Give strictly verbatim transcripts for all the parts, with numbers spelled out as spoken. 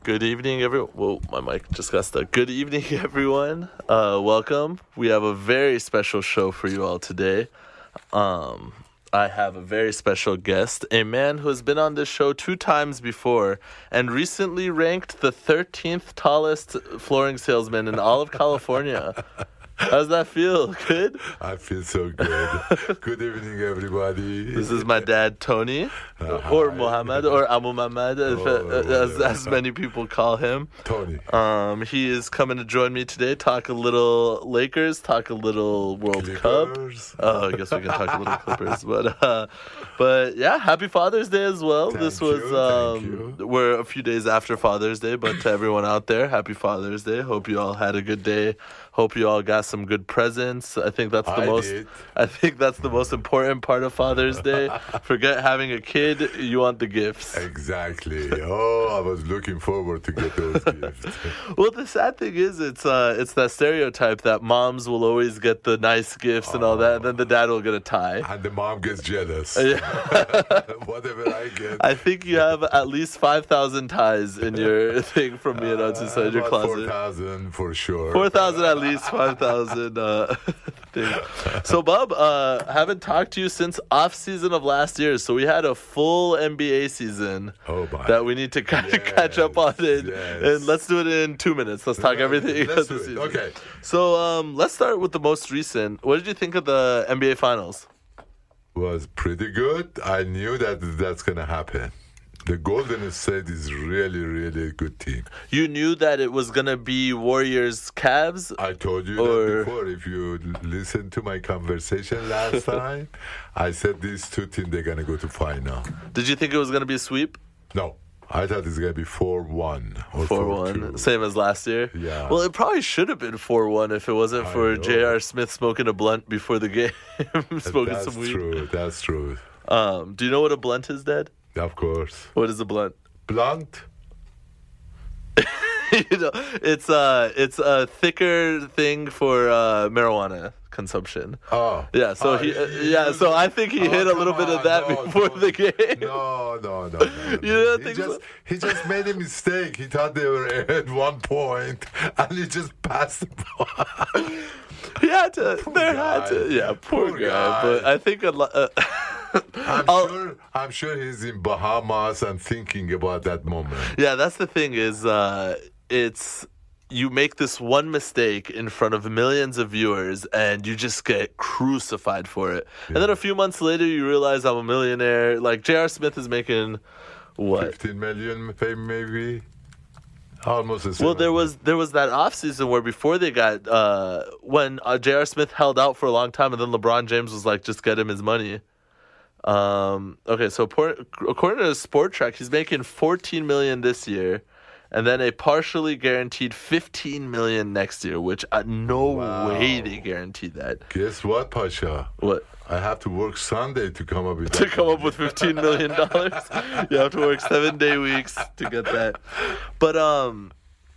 Good evening, everyone. Whoa, my mic just got stuck. Good evening, everyone. Uh, welcome. We have a very special show for you all today. Um, I have a very special guest, a man who has been on this show two times before and recently ranked the thirteenth tallest flooring salesman in all of California. How's that feel? Good? I feel so good. Good evening, everybody. This is my dad, Tony, Uh, or hi. Mohammed, or Abu Muhammad, if, Oh, uh, as, whatever. as many people call him. Tony. Um, he is coming to join me today, talk a little Lakers, talk a little World Cup. Clippers. Oh, I guess we can talk a little Clippers, but uh, but yeah, happy Father's Day as well. Thank this was you, um, thank we're a few days after Father's Day, but to everyone out there, happy Father's Day. Hope you all had a good day. Hope you all got some good presents. I think that's the I most. did. I think that's the most important part of Father's Day. Forget having a kid; you want the gifts. Exactly. Oh, I was looking forward to get those gifts. Well, the sad thing is, it's uh, it's that stereotype that moms will always get the nice gifts and all that, and then the dad will get a tie. And the mom gets jealous. Yeah. Whatever I get. I think you have at least five thousand ties in your thing from me and Otis inside your About closet. four thousand for sure. Four thousand at least, five thousand. Uh, thing. So, Bob, uh, haven't talked to you since off season of last year. So we had a full N B A season Oh, my. that we need to kind of catch up on it. Yes. And let's do it in two minutes. Let's talk everything. Let's this do it. season. Okay. So um, let's start with the most recent. What did you think of the N B A Finals? Was pretty good. I knew that that's going to happen. The Golden State is really, really a good team. You knew that it was gonna be Warriors Cavs. I told you Or- that before. If you l- listen to my conversation last time, I said these two teams, they're going to go to final. Did you think it was gonna be a sweep? No, I thought it's going to be four one or Four four one, two. same as last year. Yeah. Well, it probably should have been four one if it wasn't I for know. J R. Smith smoking a blunt before the game, smoking That's some weed. true. That's true. Um, do you know what a blunt is, Dad? Of course. What is a blunt? Blunt? you know, it's uh, it's a thicker thing for uh, marijuana consumption. Oh. Yeah, so Oh, he, uh, you- yeah, you- so I think he Oh, hit a little come bit of on, that no, before no. the game. No, no, no. no, no. You don't he think just, so? He just made a mistake. He thought they were at one point, and he just passed the ball. He had to. Poor there guy. had to. Yeah, poor, Poor guy. guy. But I think a lot. Uh, I'm I'll- sure. I'm sure he's in Bahamas and thinking about that moment. Yeah, that's the thing is, uh, it's you make this one mistake in front of millions of viewers and you just get crucified for it. And then a few months later, you realize I'm a millionaire. Like J R. Smith is making what? Fifteen million, maybe. Almost the same. Well, there was there was that off season where before they got uh, when uh, J R. Smith held out for a long time, and then LeBron James was like, "Just get him his money." Um, okay, so por- according to Sport Track, he's making fourteen million this year, and then a partially guaranteed fifteen million next year. Which uh, no Wow. way they guaranteed that. Guess what, Pasha? What? I have to work Sunday to come up with To that. come up with fifteen million dollars, you have to work seven day weeks to get that. But um,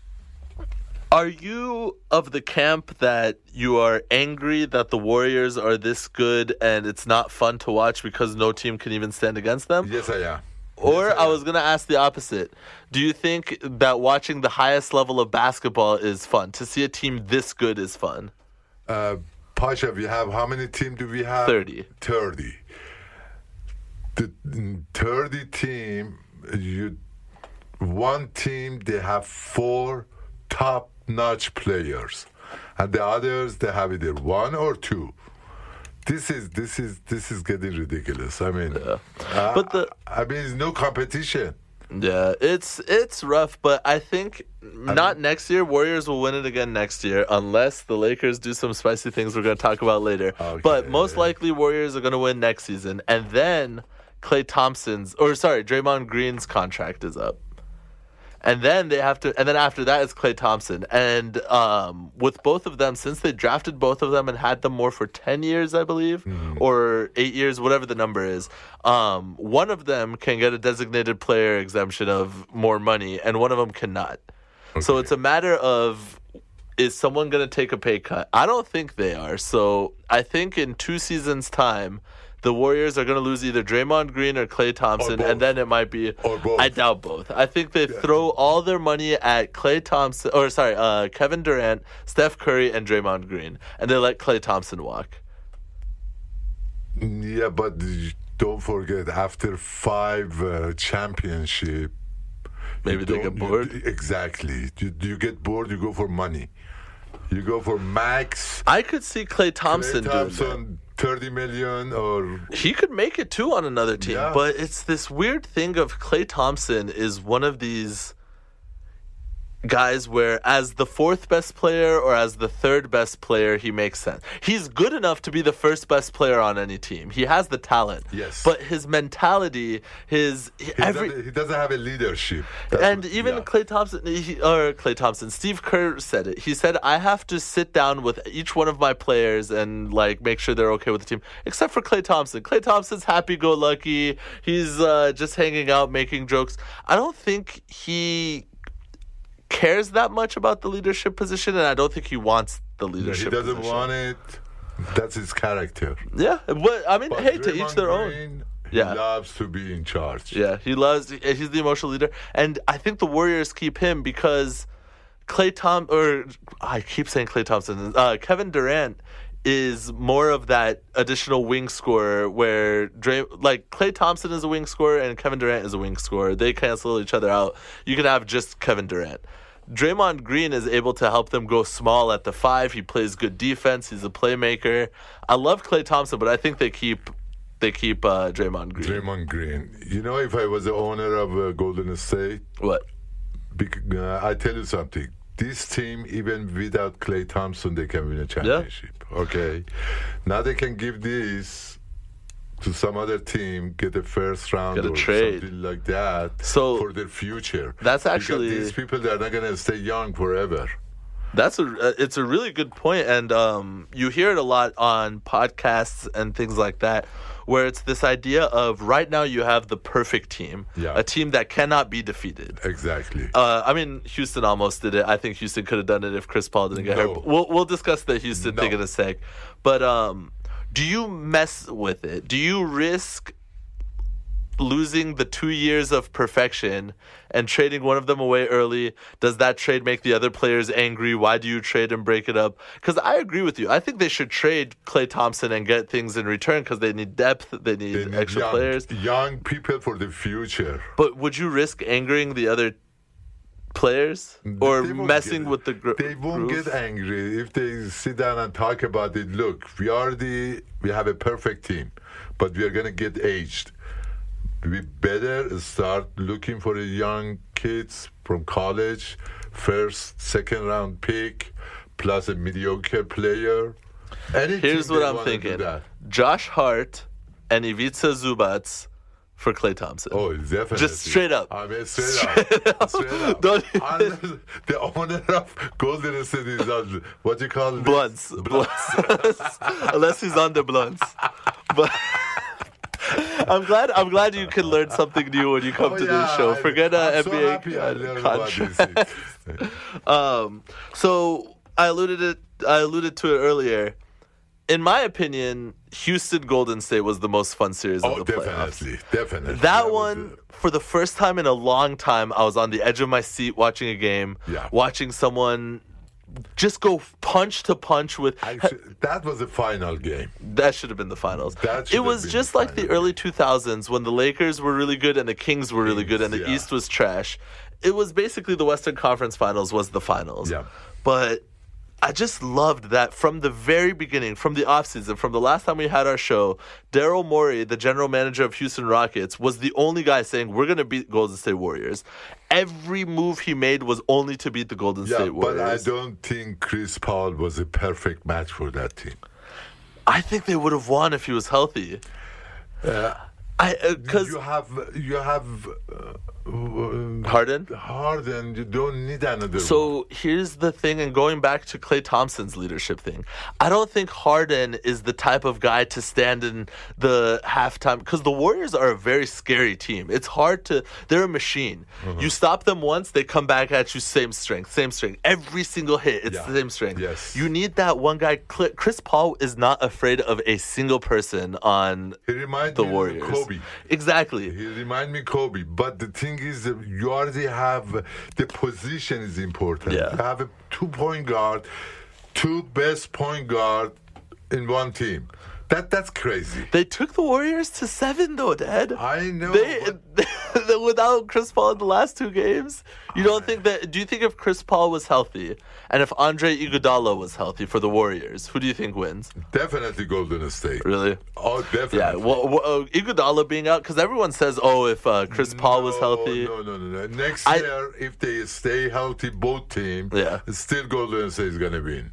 are you of the camp that you are angry that the Warriors are this good and it's not fun to watch because no team can even stand against them? Yes, I am. Or Yes, I am. was gonna ask the opposite. Do you think that watching the highest level of basketball is fun? To see a team this good is fun. Uh, Pasha, we have how many teams do we have? Thirty. thirty. The mm, thirty team, you one team they have four top-notch players, and the others they have either one or two. This is this is this is getting ridiculous. I mean, uh, But the- I, I mean, it's no competition. Yeah, it's it's rough, but I think not next year. Warriors will win it again next year unless the Lakers do some spicy things we're going to talk about later. But Okay. most likely Warriors are going to win next season. And then Klay Thompson's, or sorry, Draymond Green's contract is up. And then they have to, and then after that it's Klay Thompson. And um, with both of them, since they drafted both of them and had them more for ten years, I believe, or eight years, whatever the number is, um, one of them can get a designated player exemption of more money, and one of them cannot. So it's a matter of, is someone going to take a pay cut? I don't think they are. So I think in two seasons' time, the Warriors are going to lose either Draymond Green or Klay Thompson, both. and then it might be. Or both. I doubt both. I think they throw all their money at Klay Thompson, or sorry, uh, Kevin Durant, Steph Curry, and Draymond Green, and they let Klay Thompson walk. Yeah, but don't forget, after five uh, championship, Maybe you they don't- get bored. You, exactly. You, you get bored, you go for money. You go for max. I could see Klay Thompson Klay doing that. Thompson, thirty million or He could make it too on another team, Yeah. but it's this weird thing of Klay Thompson is one of these guys where as the fourth best player or as the third best player, he makes sense. He's good enough to be the first best player on any team. He has the talent. Yes. But his mentality, his he, every doesn't, he doesn't have a leadership. That's and what- even yeah. Klay Thompson, he, or Klay Thompson, Steve Kerr said it. He said, "I have to sit down with each one of my players and like make sure they're okay with the team, except for Klay Thompson. Klay Thompson's happy-go-lucky. He's uh, just hanging out, making jokes. I don't think he cares that much about the leadership position, and I don't think he wants the he leadership. doesn't position. want it. That's his character. Yeah, but I mean, But hey, to each Draymond their own. Green, he Yeah. loves to be in charge. Yeah, he loves. He's the emotional leader, and I think the Warriors keep him because Klay Tom or I keep saying Klay Thompson. Uh, Kevin Durant is more of that additional wing scorer where Dray, like Klay Thompson is a wing scorer and Kevin Durant is a wing scorer. They cancel each other out. You can have just Kevin Durant. Draymond Green is able to help them go small at the five. He plays good defense. He's a playmaker. I love Klay Thompson, but I think they keep they keep uh, Draymond Green. Draymond Green. You know, if I was the owner of uh, Golden State, What? bec- uh, I tell you something. This team, even without Klay Thompson, they can win a championship. Okay, now they can give this to some other team, get a first round Get a or trade. something like that So, for their future. that's Because actually- these people, they're not going to stay young forever. That's a uh, it's a really good point, and um, you hear it a lot on podcasts and things like that, where it's this idea of right now you have the perfect team, Yeah. a team that cannot be defeated. Exactly. Uh, I mean, Houston almost did it. I think Houston could have done it if Chris Paul didn't get No. hurt. But We'll we'll discuss the Houston No. thing in a sec. But um, do you mess with it? Do you risk losing the two years of perfection and trading one of them away early? Does that trade make the other players angry? Why do you trade and break it up? Because I agree with you. I think they should trade Klay Thompson and get things in return because they need depth. They need, They need extra young, players. young people for the future. But would you risk angering the other players or They won't messing get- with the gr- They won't groove? get angry if they sit down and talk about it. Look, we are the we have a perfect team, but we are gonna get aged. We better start looking for the young kids from college, first, second round pick, plus a mediocre player. Any Here's team what they I'm wanna do thinking: that. Josh Hart and Ivica Zubats for Klay Thompson. Oh, definitely. Just straight up. I mean, straight, Straight up. up. Straight up. Don't- Unless the owner of Golden State is on, what do you call it? Blunts, blunts. Unless he's on the blunts. But I'm glad. I'm glad you can learn something new when you come Oh, to yeah, this show. I- Forget uh, I'm N so B A happy I uh, learned about these contracts. things. Um, so I alluded it. I alluded to it earlier. In my opinion, Houston Golden State was the most fun series Oh, of the playoffs. definitely, definitely. That was one, it. for the first time in a long time, I was on the edge of my seat watching a game, Yeah. watching someone just go punch to punch with. Actually, that was a final game. That should have been the finals. That should It have was been just the like the final early two thousands when the Lakers were really good and the Kings were really good and the Kings, yeah. East was trash. It was basically the Western Conference Finals was the finals. Yeah. But I just loved that from the very beginning, from the offseason, from the last time we had our show, Daryl Morey, the general manager of Houston Rockets, was the only guy saying, we're going to beat Golden State Warriors. Every move he made was only to beat the Golden Yeah, State but I Warriors. don't think Chris Paul was a perfect match for that team. I think they would have won if he was healthy. Uh, I because you have you have uh, um, Harden? Harden, you don't need another one. So here's the thing, and going back to Klay Thompson's leadership thing, I don't think Harden is the type of guy to stand in the halftime, because the Warriors are a very scary team. It's hard to, they're a machine. Mm-hmm. You stop them once, they come back at you, same strength, same strength. Every single hit, it's Yeah. the same strength. Yes. You need that one guy. Chris Paul is not afraid of a single person on He reminds the me Warriors. of Kobe. Exactly. He remind me Kobe. But the thing is, that you already have, the position is important. Yeah. You have a two-point guard, two best point guard in one team. That That's crazy. They took the Warriors to seven, though, Dad. I know. They, but without Chris Paul in the last two games, you don't think that? Do you think if Chris Paul was healthy and if Andre Iguodala was healthy for the Warriors, who do you think wins? definitely Golden State. Really? Oh, definitely. Yeah. Well, well uh, Iguodala being out, because everyone says, oh, if uh, Chris Paul was No, healthy. No, no, no, no. Next I- year, if they stay healthy, both teams, Yeah. still Golden State is going to win.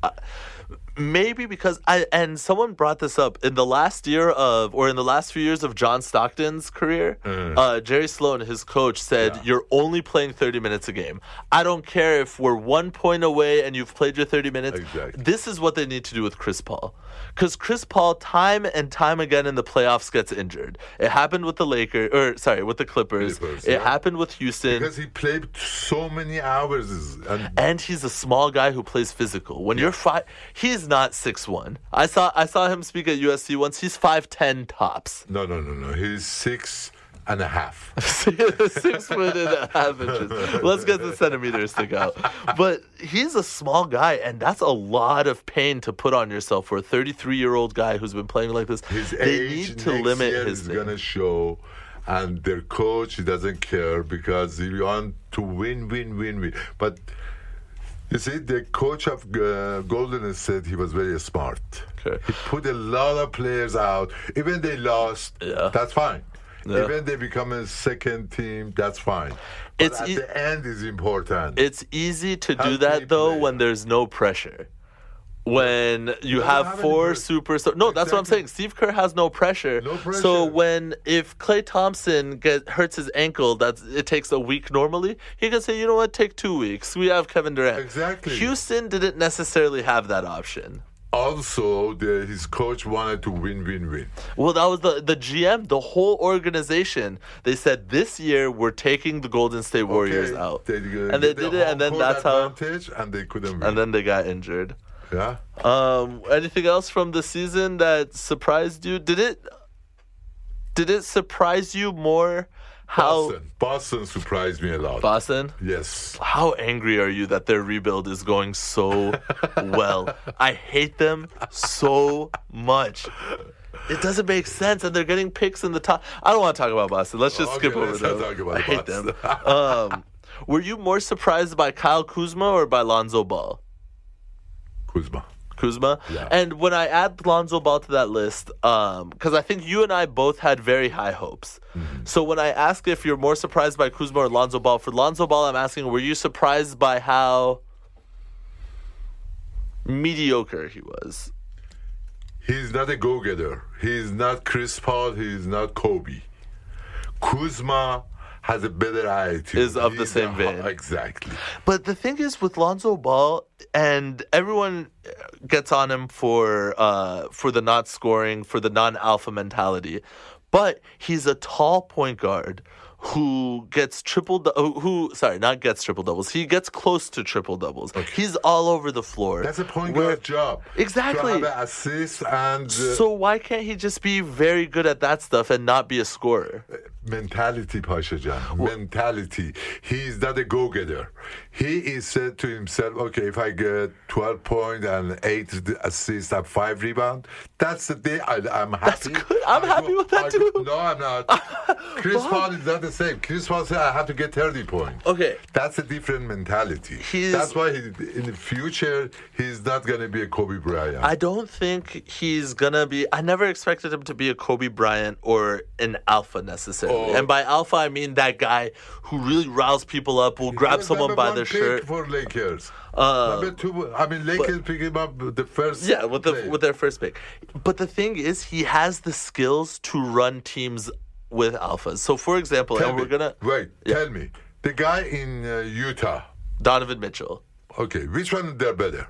Maybe because I and someone brought this up in the last year of or in the last few years of John Stockton's career. Mm. Uh, Jerry Sloan, his coach, said, Yeah. "You're only playing thirty minutes a game. I don't care if we're one point away and you've played your thirty minutes. Exactly. This is what they need to do with Chris Paul, because Chris Paul, time and time again in the playoffs, gets injured. It happened with the Lakers, or sorry, with the Clippers. Clippers, it yeah. happened with Houston." Because he played so many hours. And And he's a small guy who plays physical. When you're five, he's not six one. I saw I saw him speak at U S C once. He's five ten tops. no, no, no, no. He's six and a half. Six foot and a half inches. Let's get the centimeters to go. But he's a small guy, and that's a lot of pain to put on yourself for a thirty-three-year-old guy who's been playing like this. His They age need to next limit year his is thing. going to show. And their coach, he doesn't care because he want to win, win, win, win. But you see, the coach of uh, Golden State, he was very smart. Okay. He put a lot of players out. Even they lost, Yeah. that's fine. Yeah. Even they become a second team, that's fine. But It's at e- the end is important. It's easy to do Healthy that, though, player. when there's no pressure. When you don't have have any four pressure. superstars. No, that's what I'm Exactly. saying. Steve Kerr has no pressure. No pressure. So when, if Klay Thompson get, hurts his ankle, that's it takes a week normally, he can say, you know what, take two weeks. We have Kevin Durant. Exactly. Houston didn't necessarily have that option. Also, the, his coach wanted to win, win, win. Well, that was the, the G M, the whole organization. They said, this year, we're taking the Golden State Warriors Okay, out. They, uh, and they get the did it, and then home that's court how... advantage, and they couldn't win. And then they got injured. yeah. Um, anything else from the season that surprised you? Did it did it surprise you more how Boston. Boston surprised me a lot. Boston? Yes. How angry are you that their rebuild is going so well? I hate them so much. It doesn't make sense, and they're getting picks in the top. I don't want to talk about Boston. Let's just Okay, skip over let's not them. talk about I hate Boston. them. Um, were you more surprised by Kyle Kuzma or by Lonzo Ball? Kuzma. Kuzma. Yeah. And when I add Lonzo Ball to that list, because I think you and I both had very high hopes. Mm-hmm. So when I ask if you're more surprised by Kuzma or Lonzo Ball, for Lonzo Ball, I'm asking, were you surprised by how mediocre he was? He's not a go-getter. He's not Chris Paul. He's not Kobe. Kuzma has a better attitude. Is of the He's same a- vein. Exactly. But the thing is with Lonzo Ball, and everyone gets on him for uh, for the not scoring, for the non-alpha mentality, but he's a tall point guard who gets triple du- who, who sorry not gets triple doubles he gets close to triple doubles. He's all over the floor. That's a point Where- guard job. Exactly. To have an assist and uh, So why can't he just be very good at that stuff and not be a scorer? mentality, Pasha Jan. Mentality. He's not a go-getter. He is said to himself, okay, if I get twelve points and eight assists and five rebounds, that's the day I, I'm happy. That's good. I'm I happy go- with that I too. go- no, I'm not. Chris Paul is not the same. Chris Paul said, I have to get thirty points. Okay. That's a different mentality. He's- That's why he, in the future, he's not going to be a Kobe Bryant. I don't think he's gonna be. I never expected him to be a Kobe Bryant or an alpha necessarily. Oh. And by alpha, I mean that guy who really riles people up, will grab was someone number by one their pick shirt. for Lakers. Uh, number two, I mean, Lakers pick him up the first. Yeah, with the play. with their first pick. But the thing is, he has the skills to run teams with alphas. So, for example, Tell and me, we're gonna wait. Yeah. Tell me, The guy in uh, Utah. Donovan Mitchell. Okay, which one they're better?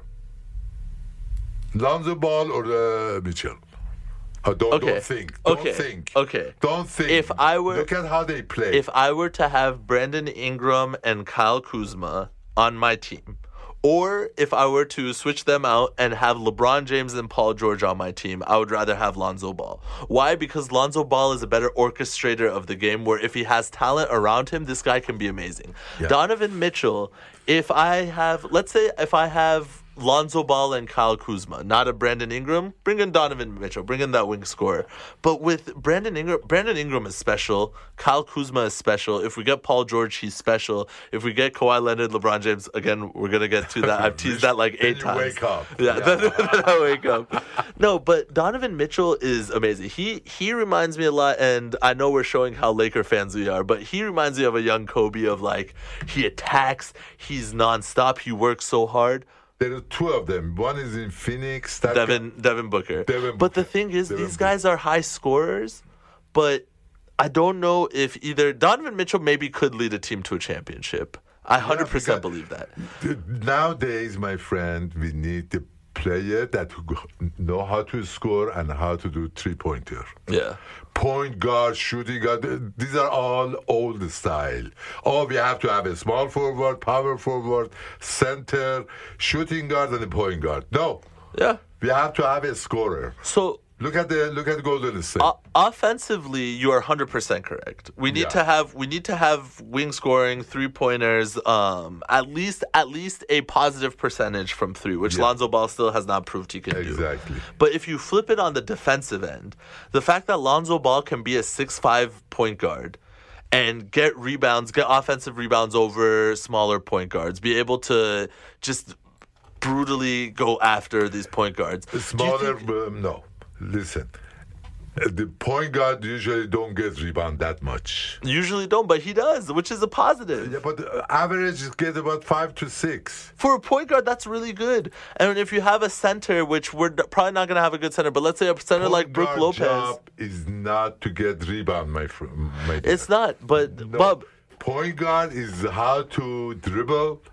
Lonzo Ball or uh, Mitchell? Oh, don't, Okay. don't think. Don't Okay. think. Okay. Don't think. If I were- Look at how they play. If I were to have Brandon Ingram and Kyle Kuzma on my team, or if I were to switch them out and have LeBron James and Paul George on my team, I would rather have Lonzo Ball. Why? Because Lonzo Ball is a better orchestrator of the game, where if he has talent around him, this guy can be amazing. Yeah. Donovan Mitchell, if I have, let's say if I have Lonzo Ball and Kyle Kuzma, not a Brandon Ingram, bring in Donovan Mitchell, bring in that wing scorer. But with Brandon Ingram, Brandon Ingram is special. Kyle Kuzma is special. If we get Paul George, he's special. If we get Kawhi Leonard, LeBron James, again, we're going to get to that. I've teased that like Then eight you times. wake up. Yeah, Yeah. Then, then I wake up. No, but Donovan Mitchell is amazing. He he reminds me a lot, and I know we're showing how Laker fans we are, but he reminds me of a young Kobe of like, he attacks, he's nonstop, he works so hard. There are two of them. One is in Phoenix. That Devin Devin Booker. Devin But the Booker. thing is, Devin these guys are high scorers, but I don't know if either Donovan Mitchell maybe could lead a team to a championship. I one hundred percent because- believe that. Nowadays, my friend, we need the player that who know how to score and how to do three-pointer. Yeah. Point guard, shooting guard, these are all old style. Oh, we have to have a small forward, power forward, center, shooting guard, and a point guard. No, Yeah. we have to have a scorer. So Look at the look at Golden State. O- offensively, you are one hundred percent correct. We need Yeah. to have we need to have wing scoring, three pointers, um, at least at least a positive percentage from three, which Yeah. Lonzo Ball still has not proved he can do. Exactly. But if you flip it on the defensive end, the fact that Lonzo Ball can be a six five point guard and get rebounds, get offensive rebounds over smaller point guards, be able to just brutally go after these point guards. Do you Smaller, think- um, no. Listen, uh, the point guard usually don't get rebound that much. Usually don't, but he does, which is a positive. Yeah, but uh, average get about five to six. For a point guard, that's really good. And if you have a center, which we're d- probably not going to have a good center, but let's say a center like Point Brook guard Lopez. job is not to get rebound, my friend. My dear. It's not, but No. Bub, Point guard is how to dribble,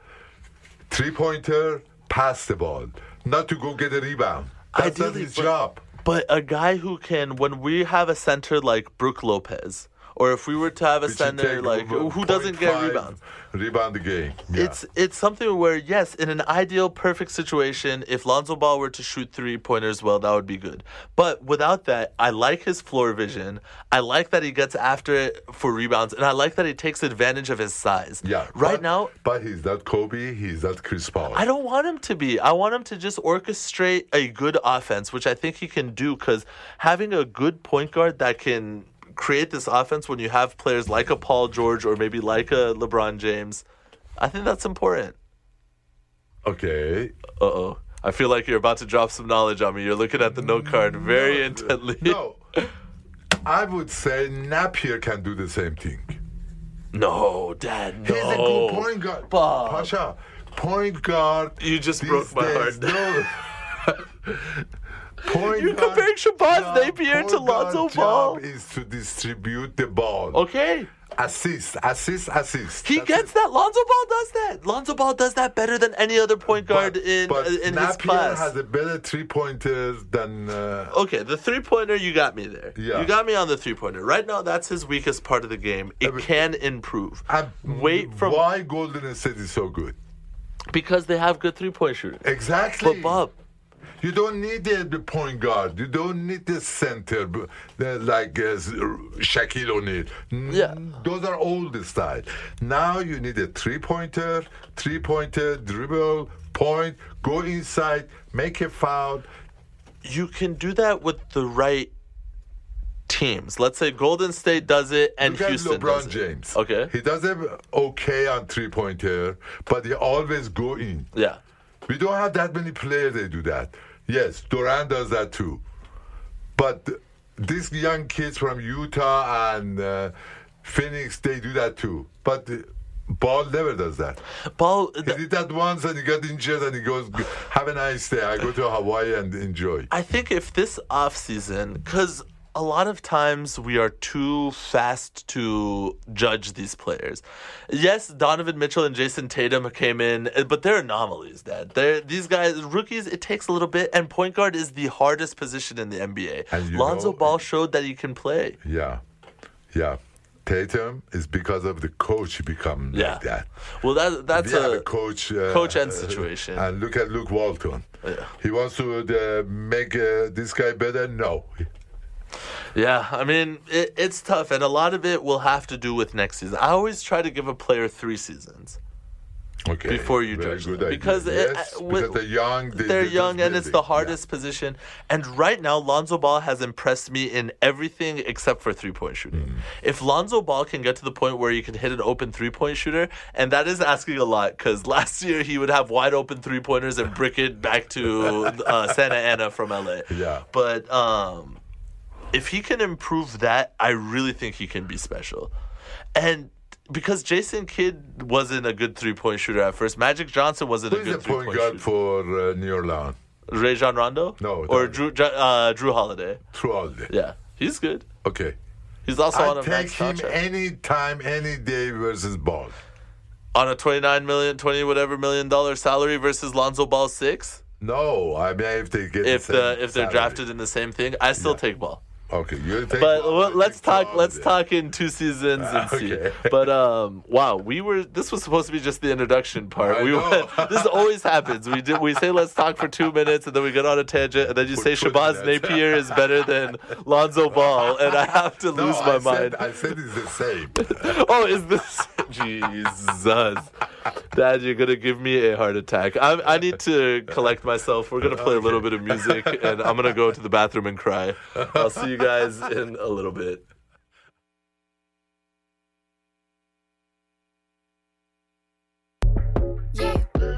three pointer, pass the ball, not to go get a rebound. That's not Ideally, his but- job. but a guy who can, when we have a center like Brook Lopez, or if we were to have a Which you center take like over who doesn't get point five rebounds. Rebound the game. Yeah. It's it's something where, yes, in an ideal, perfect situation, if Lonzo Ball were to shoot three pointers well, that would be good. But without that, I like his floor vision. I like that he gets after it for rebounds, and I like that he takes advantage of his size. yeah. Right but, now, but he's not Kobe. He's not Chris Paul. I don't want him to be. I want him to just orchestrate a good offense, which I think he can do, because having a good point guard that can create this offense when you have players like a Paul George or maybe like a LeBron James, I think that's important. Okay. Uh-oh. I feel like you're about to drop some knowledge on me. You're looking at the note card very intently. No. I would say Napier can do the same thing. No, Dad, no. He's a good point guard. Bob. Pasha, point guard. You just these broke my days, heart. No. Point You're guard- comparing Shabazz no, Napier to point guard Lonzo job Ball. is to distribute the ball. Okay. Assist, assist, assist. He That's gets it. that. Lonzo Ball does that. Lonzo Ball does that better than any other point guard But- in but in Napier his class. has a better three pointers than. Uh, Okay, the three pointer, you got me there. Yeah. You got me on the three pointer. Right now, that's his weakest part of the game. It but- can improve. and Wait from why Golden State is so good? because they have good three point shooters. Exactly. But Bob, You don't need the, the point guard. You don't need the center b- the, like uh, Shaquille O'Neal. N- Yeah. Those are old style. Now you need a three-pointer, three-pointer, dribble, point, go inside, make a foul. you can do that with the right teams. Let's say Golden State does it and Look at Houston LeBron does it. James. Okay. He does it okay on three-pointer, but he always go in. Yeah. We don't have that many players that do that. Yes, Durant does that too. But these young kids from Utah and uh, Phoenix, they do that too. But uh, Ball never does that. Ball. He did that once and he got injured and he goes, have a nice day. I go to Hawaii and enjoy. I think if this offseason, because a lot of times we are too fast to judge these players. Yes, Donovan Mitchell and Jason Tatum came in, but they're anomalies, Dad. They're, these guys, rookies, it takes a little bit, and point guard is the hardest position in the N B A. Lonzo know, Ball showed that he can play. Yeah, yeah. Tatum is because of the coach he become yeah. like that. Well, that that's we a, have a coach, uh, coach and situation. And look at Luke Walton. Yeah. He wants to uh, make uh, this guy better. No. Yeah, I mean it, it's tough, and a lot of it will have to do with next season. I always try to give a player three seasons. Okay. Before you Very judge good them. Idea. Because, yes, it, with, because they're young. They, they're they're young, and it's the hardest yeah. position. And right now, Lonzo Ball has impressed me in everything except for three-point shooting. Mm. If Lonzo Ball can get to the point where he can hit an open three-point shooter, and that is asking a lot, because last year he would have wide-open three-pointers and brick it back to uh, Santa Ana from L A. Yeah. But um, if he can improve that, I really think he can be special. And because Jason Kidd wasn't a good three-point shooter at first. Magic Johnson wasn't Who a good three-point shooter. Who's the point guard for uh, New Orleans? Rajon Rondo? No. Or Drew uh, Drew Holiday? Drew Holiday. Yeah. He's good. Okay. He's also I'll on a take max him contract. any time, any day versus Ball. On a twenty-nine million, twenty whatever million dollar salary versus Lonzo Ball six? No. I mean, if they get If the, the if they're salary. drafted in the same thing, I still Yeah. take Ball. Okay, you take But Ball, well, let's take talk. Ball, Let's yeah. talk in two seasons and see. Okay. But um, wow, we were. This was supposed to be just the introduction part. I we know. went, this always happens. We did. We say let's talk for two minutes, and then we get on a tangent, and then you say Put- put Shabazz that. Napier is better than Lonzo Ball, and I have to No, lose I my said, mind. I said it's the same. Oh, is this Jesus? Dad, you're gonna give me a heart attack. I I need to collect myself. We're gonna play a little bit of music, and I'm gonna go to the bathroom and cry. I'll see you guys in a little bit. Yeah.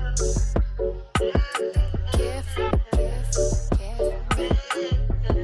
Careful, careful, careful.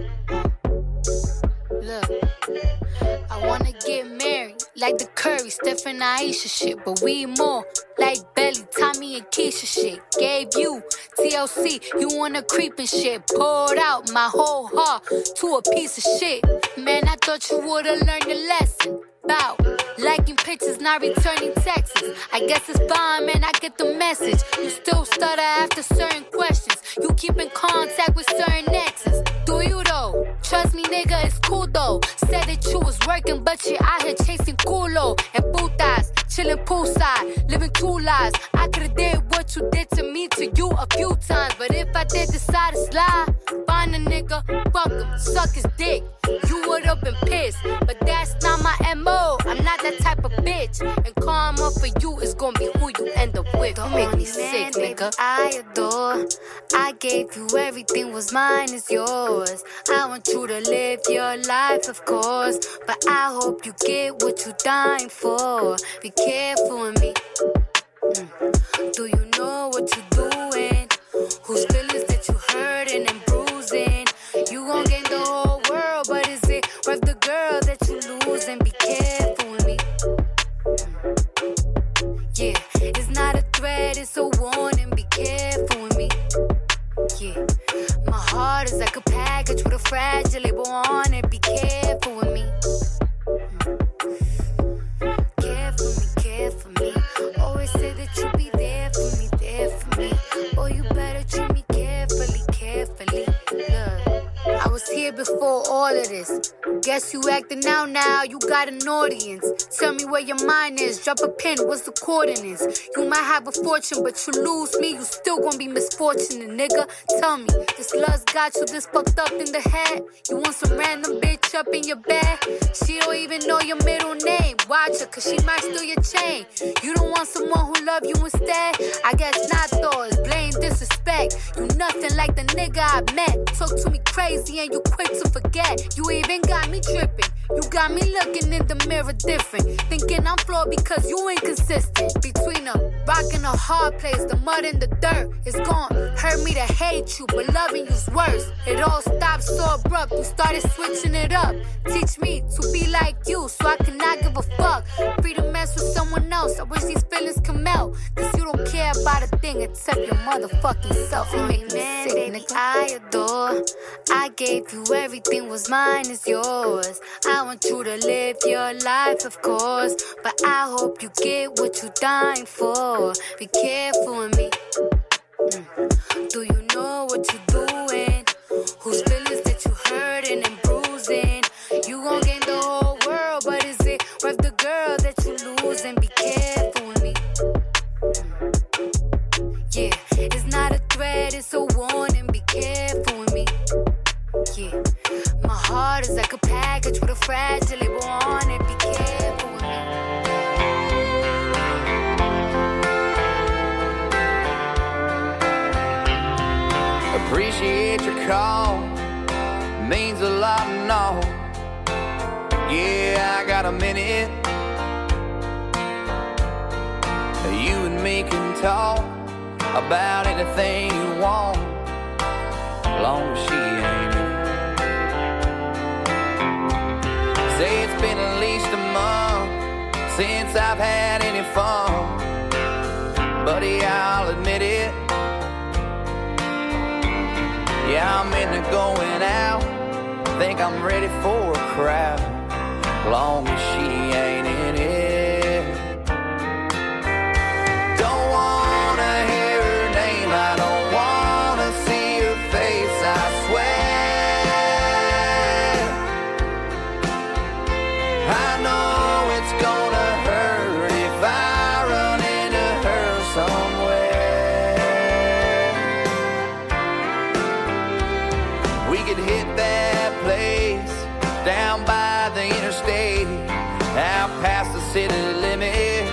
Look, I wanna get married like the Curry, Steph and Aisha shit, but we more like Belly, Tommy and Keisha shit. Gave you T L C, you wanna creep and shit. Poured out my whole heart to a piece of shit. Man, I thought you would've learned a lesson. About liking pictures, not returning texts. I guess it's fine, man, I get the message. You still stutter after certain questions. You keep in contact with certain exes. Do you though? Trust me, nigga, it's cool though. Said that you was working, but you out here chasing culo and putas, chilling poolside, living two lives. I could've did what you did to me to you a few times, but if I did decide to slide, find a nigga, fuck him, suck his dick. You would've been pissed, but that's not my M O. I'm not that type of bitch, and karma for you is gonna be who you end up with. Don't make me sick, nigga. I adore. I gave you everything, was mine is yours. I want you to live your life, of course, but I hope you get what you dying for. Be careful with me. Mm. Do you know what you're doing? Whose feelings that you hurting and bruising? You gon' gain the whole world, but is it worth the girl that you losing? Be careful with me. Yeah, it's not a threat, it's a warning. Be careful with me. Yeah, my heart is like a package with a fragile label on it. Be careful with me. Care for me, care for me. Always say that you'll be there for me, there for me. Oh, you better treat me carefully, carefully. Look, I was here before all of this. Guess you acting out now, you got an audience. Tell me where your mind is, drop a pin, what's the coordinates? You might have a fortune, but you lose me, you still gonna be misfortunate, nigga. Tell me, this love's got you this fucked up in the head? You want some random bitch up in your bed? She don't even know your middle name. Watch her, cause she might steal your chain. You don't want someone who love you instead? I guess not though, it's blame disrespect. You nothing like the nigga I met. Talk to me crazy and you quick to forget. You even got me tripping. You got me looking in the mirror different. Thinking I'm flawed because you inconsistent. Between a rock and a hard place, the mud and the dirt. It's gon' hurt me to hate you, but loving you's worse. It all stopped so abrupt, you started switching it up. Teach me to be like you, so I cannot give a fuck. Free to mess with someone else, I wish these feelings can melt. Cause you don't care buy the thing except your motherfucking self. You make me sick, nigga. I adore. I gave you everything, was mine is yours. I want you to live your life, of course, but I hope you get what you're dying for. Be careful with me. Mm. Do you know what you're doing? Whose feelings that you hurting and bruising? You gon' gain the whole world, but is it worth the girl that you losing? Be careful with me. Yeah, it's not a threat, it's a warning. Be careful with me. Yeah, my heart is like a package with a fragile label on it. Be careful with me. Appreciate your call, means a lot and all. Yeah, I got a minute. You and me can talk about anything you want, long as she ain't it. Say it's been at least a month since I've had any fun, buddy, I'll admit it. Yeah, I'm into going out, think I'm ready for a crowd, long as she ain't in it. Don't wanna hear her name, I don't wanna see her face, I swear. I know it's gonna hurt if I run into her somewhere. We could hit that place down by the interstate, out past the city limits,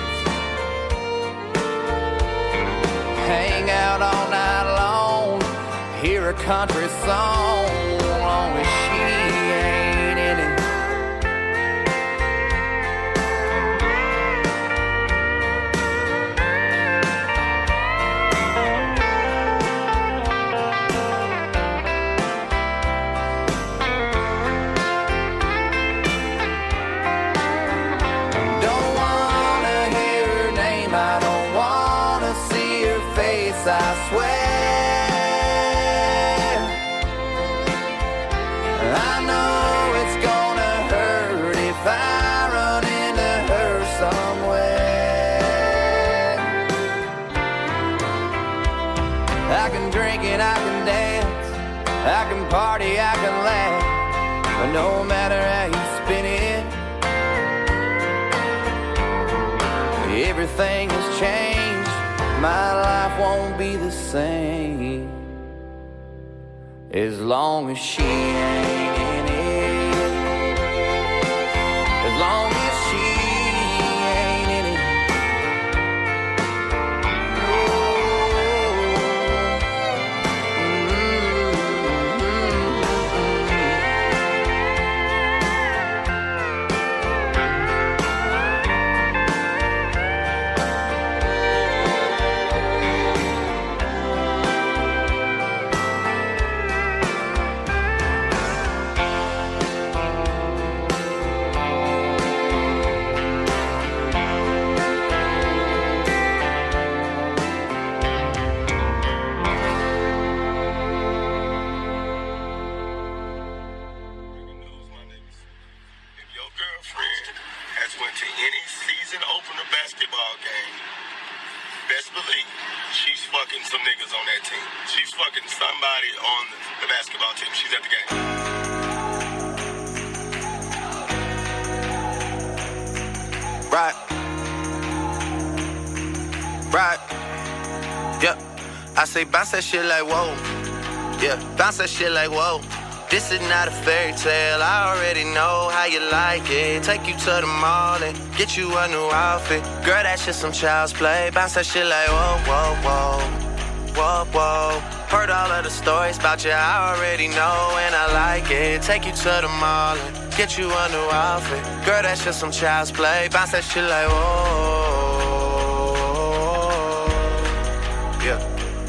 hang out all night long, hear a country song, long as she ain't in it. Don't wanna hear her name, I don't wanna see her face, I swear. I know it's gonna hurt if I run into her somewhere. I can drink and I can dance, I can party, I can laugh, but no matter how you spin it, everything has changed. My life won't be the same as long as she ain't in it. As long as she ain't in it. News, my niggas. If your girlfriend has went to any season opener basketball game, best believe she's fucking some niggas on that team. She's fucking somebody on the basketball team. She's at the game. Right. Right. Yeah. I say bounce that shit like whoa. Yeah. Bounce that shit like whoa. This is not a fairy tale. I already know how you like it. Take you to the mall and get you a new outfit. Girl, that's just some child's play. Bounce that shit like whoa, whoa, whoa. Whoa, whoa. Heard all of the stories about you, I already know, and I like it. Take you to the mall and get you a new outfit. Girl, that's just some child's play. Bounce that shit like whoa. Yeah.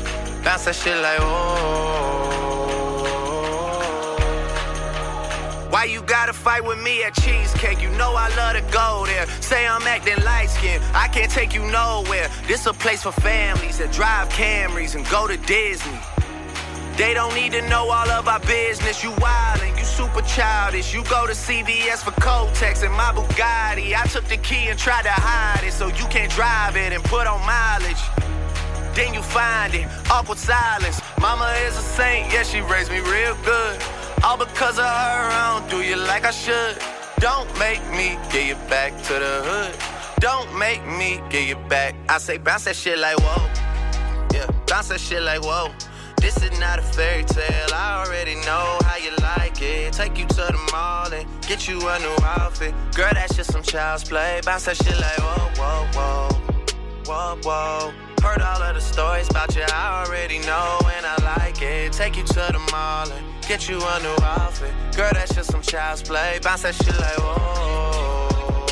Bounce that shit like whoa. Why you gotta fight with me at Cheesecake? You know I love to go there. Say I'm acting light-skinned, I can't take you nowhere. This a place for families that drive Camrys and go to Disney. They don't need to know all of our business. You wildin', you super childish. You go to C V S for Kotex and my Bugatti. I took the key and tried to hide it so you can't drive it and put on mileage. Then you find it, awkward silence. Mama is a saint, yeah, she raised me real good. All because of her, I don't do you like I should. Don't make me get you back to the hood. Don't make me get you back. I say bounce that shit like whoa. Yeah, bounce that shit like whoa. This is not a fairy tale, I already know how you like it. Take you to the mall and get you a new outfit. Girl, that's just some child's play. Bounce that shit like whoa, whoa, whoa. Whoa, whoa. Heard all of the stories about you, I already know and I like it. Take you to the mall and get you a new outfit. Girl, that's just some child's play. Bounce that shit like whoa.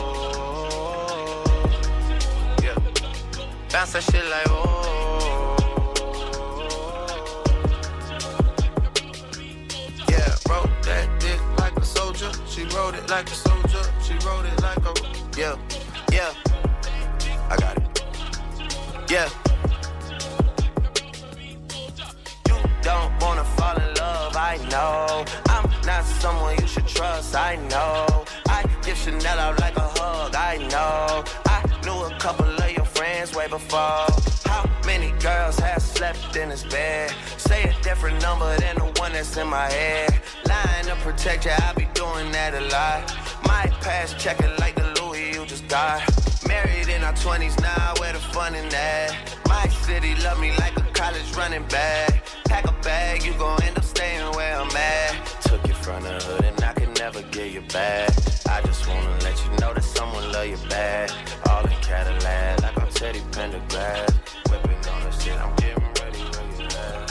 Yeah. Bounce that shit like whoa. Wrote that dick like a soldier. She wrote it like a soldier. She wrote it like a... Yeah, yeah. I got it. Yeah. You don't wanna fall in love, I know. I'm not someone you should trust, I know. I give Chanel out like a hug, I know. I knew a couple of your friends way before. How many girls have slept in his bed? Say a different number than the one that's in my head. Lying to protect you, I be doing that a lot. My past checking like the Louis you just got. Married in our twenties now, where the fun in that? My city love me like a college running back. Pack a bag, you gon' end up staying where I'm at. Took you from the hood and I can never get you back. I just wanna let you know that someone love you bad. All in Cadillac, like I'm Teddy Pendergrass. Whipping on the shit, I'm getting ready where you at.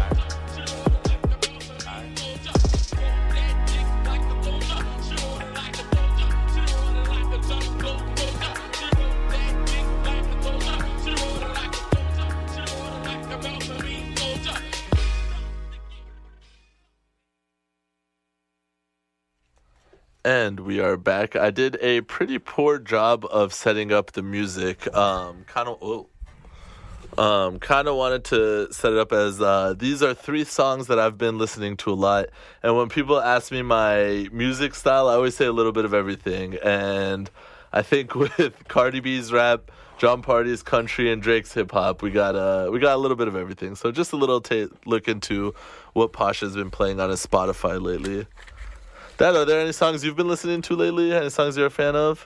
And we are back. I did a pretty poor job of setting up the music. Um, kind of, oh, um, kind of wanted to set it up as uh, these are three songs that I've been listening to a lot. And when people ask me my music style, I always say a little bit of everything. And I think with Cardi B's rap, John Party's country, and Drake's hip hop, we got uh, we got a little bit of everything. So just a little t- look into what Pasha's been playing on his Spotify lately. Dad, are there any songs you've been listening to lately? Any songs you're a fan of?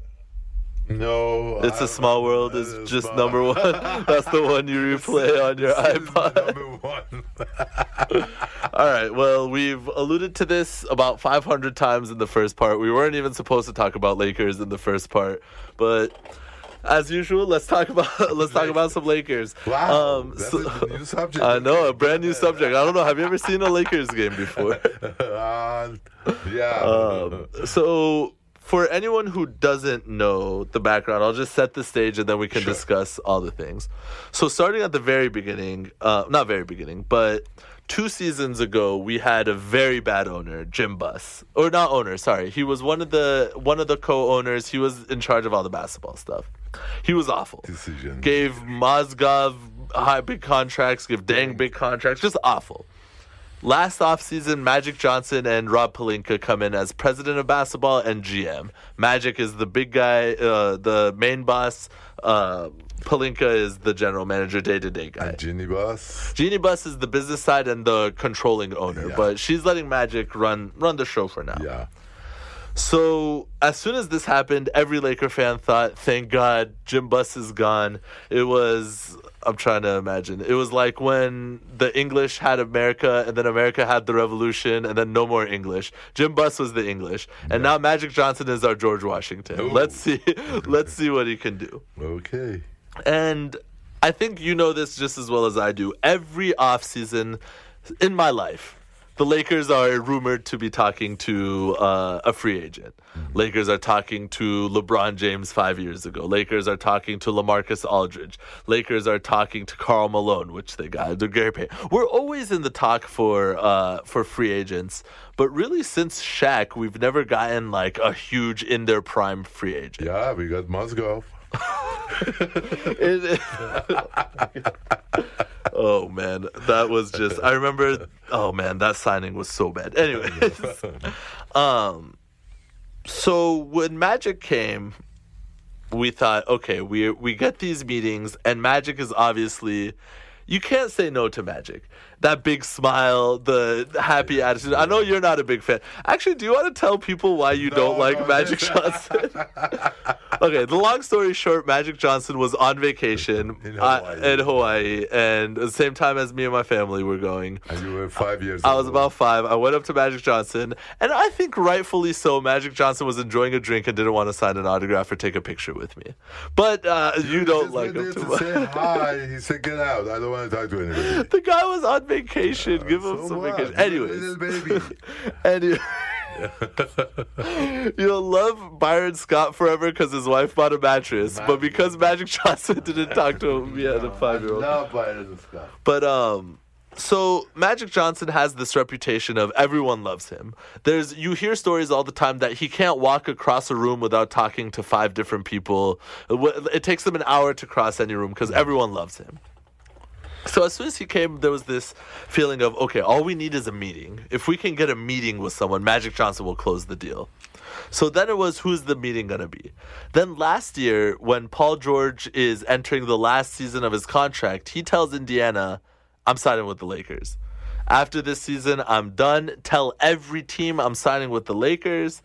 No. It's I'm, a Small World is uh, just small. number one. That's the one you replay on your This is iPod. number one. All right. Well, we've alluded to this about five hundred times in the first part. We weren't even supposed to talk about Lakers in the first part, but as usual, let's talk about let's talk about some Lakers. Wow, Um, that's so- a new subject. I know, a brand new subject. I don't know. Have you ever seen a Lakers game before? Uh, yeah. Um, so, for anyone who doesn't know the background, I'll just set the stage and then we can Sure. discuss all the things. So, starting at the very beginning, uh, not very beginning, but two seasons ago, we had a very bad owner, Jim Buss, or not owner. Sorry, he was one of the one of the co-owners. He was in charge of all the basketball stuff. He was awful. Decision. Gave Mozgov high big contracts, give Deng big contracts, just awful. Last offseason, Magic Johnson and Rob Pelinka come in as president of basketball and G M. Magic is the big guy, uh, the main boss. Uh, Pelinka is the general manager, day-to-day guy. And Ginny Boss. Jeannie Buss is the business side and the controlling owner, Yeah. but she's letting Magic run run the show for now. Yeah. So as soon as this happened, every Laker fan thought, thank God, Jim Buss is gone. It was, I'm trying to imagine, it was like when the English had America and then America had the Revolution and then no more English. Jim Buss was the English. And now Magic Johnson is our George Washington. Ooh. Let's see, let's see what he can do. Okay. And I think you know this just as well as I do. Every offseason in my life, the Lakers are rumored to be talking to uh, a free agent. Mm-hmm. Lakers are talking to LeBron James five years ago. Lakers are talking to LaMarcus Aldridge. Lakers are talking to Karl Malone, which they got. The Gary Payton. We're always in the talk for uh, for free agents, but really since Shaq, we've never gotten like a huge in their prime free agent. Yeah, we got Mozgov. it, oh man, that was just. I remember. Oh man, that signing was so bad. Anyways, um, so when Magic came, we thought, okay, we we get these meetings, and Magic is obviously. You can't say no to Magic. That big smile, the happy attitude. I know you're not a big fan. Actually, do you want to tell people why you No, don't like no, Magic no. Johnson? Okay, the long story short, Magic Johnson was on vacation In uh, Hawaii. in Hawaii, and at the same time as me and my family were going. And you were five years I old. was about five. I went up to Magic Johnson, and I think rightfully so, Magic Johnson was enjoying a drink and didn't want to sign an autograph or take a picture with me. But uh, you don't just like went him there too to much. say hi. He said, get out. I don't want to talk to anybody. The guy was on vacation. Give him So some what? vacation. He's a Anyways. little baby. Anyway. You'll love Byron Scott forever because his wife bought a mattress, but because Magic Johnson didn't talk to him, he had a five-year-old. I love Byron Scott. But um, so Magic Johnson has this reputation of everyone loves him. There's you hear stories all the time that he can't walk across a room without talking to five different people. It, it takes him an hour to cross any room because everyone loves him. So as soon as he came, there was this feeling of, okay, all we need is a meeting. If we can get a meeting with someone, Magic Johnson will close the deal. So then it was, who's the meeting going to be? Then last year, when Paul George is entering the last season of his contract, he tells Indiana, I'm signing with the Lakers. After this season, I'm done. Tell every team I'm signing with the Lakers.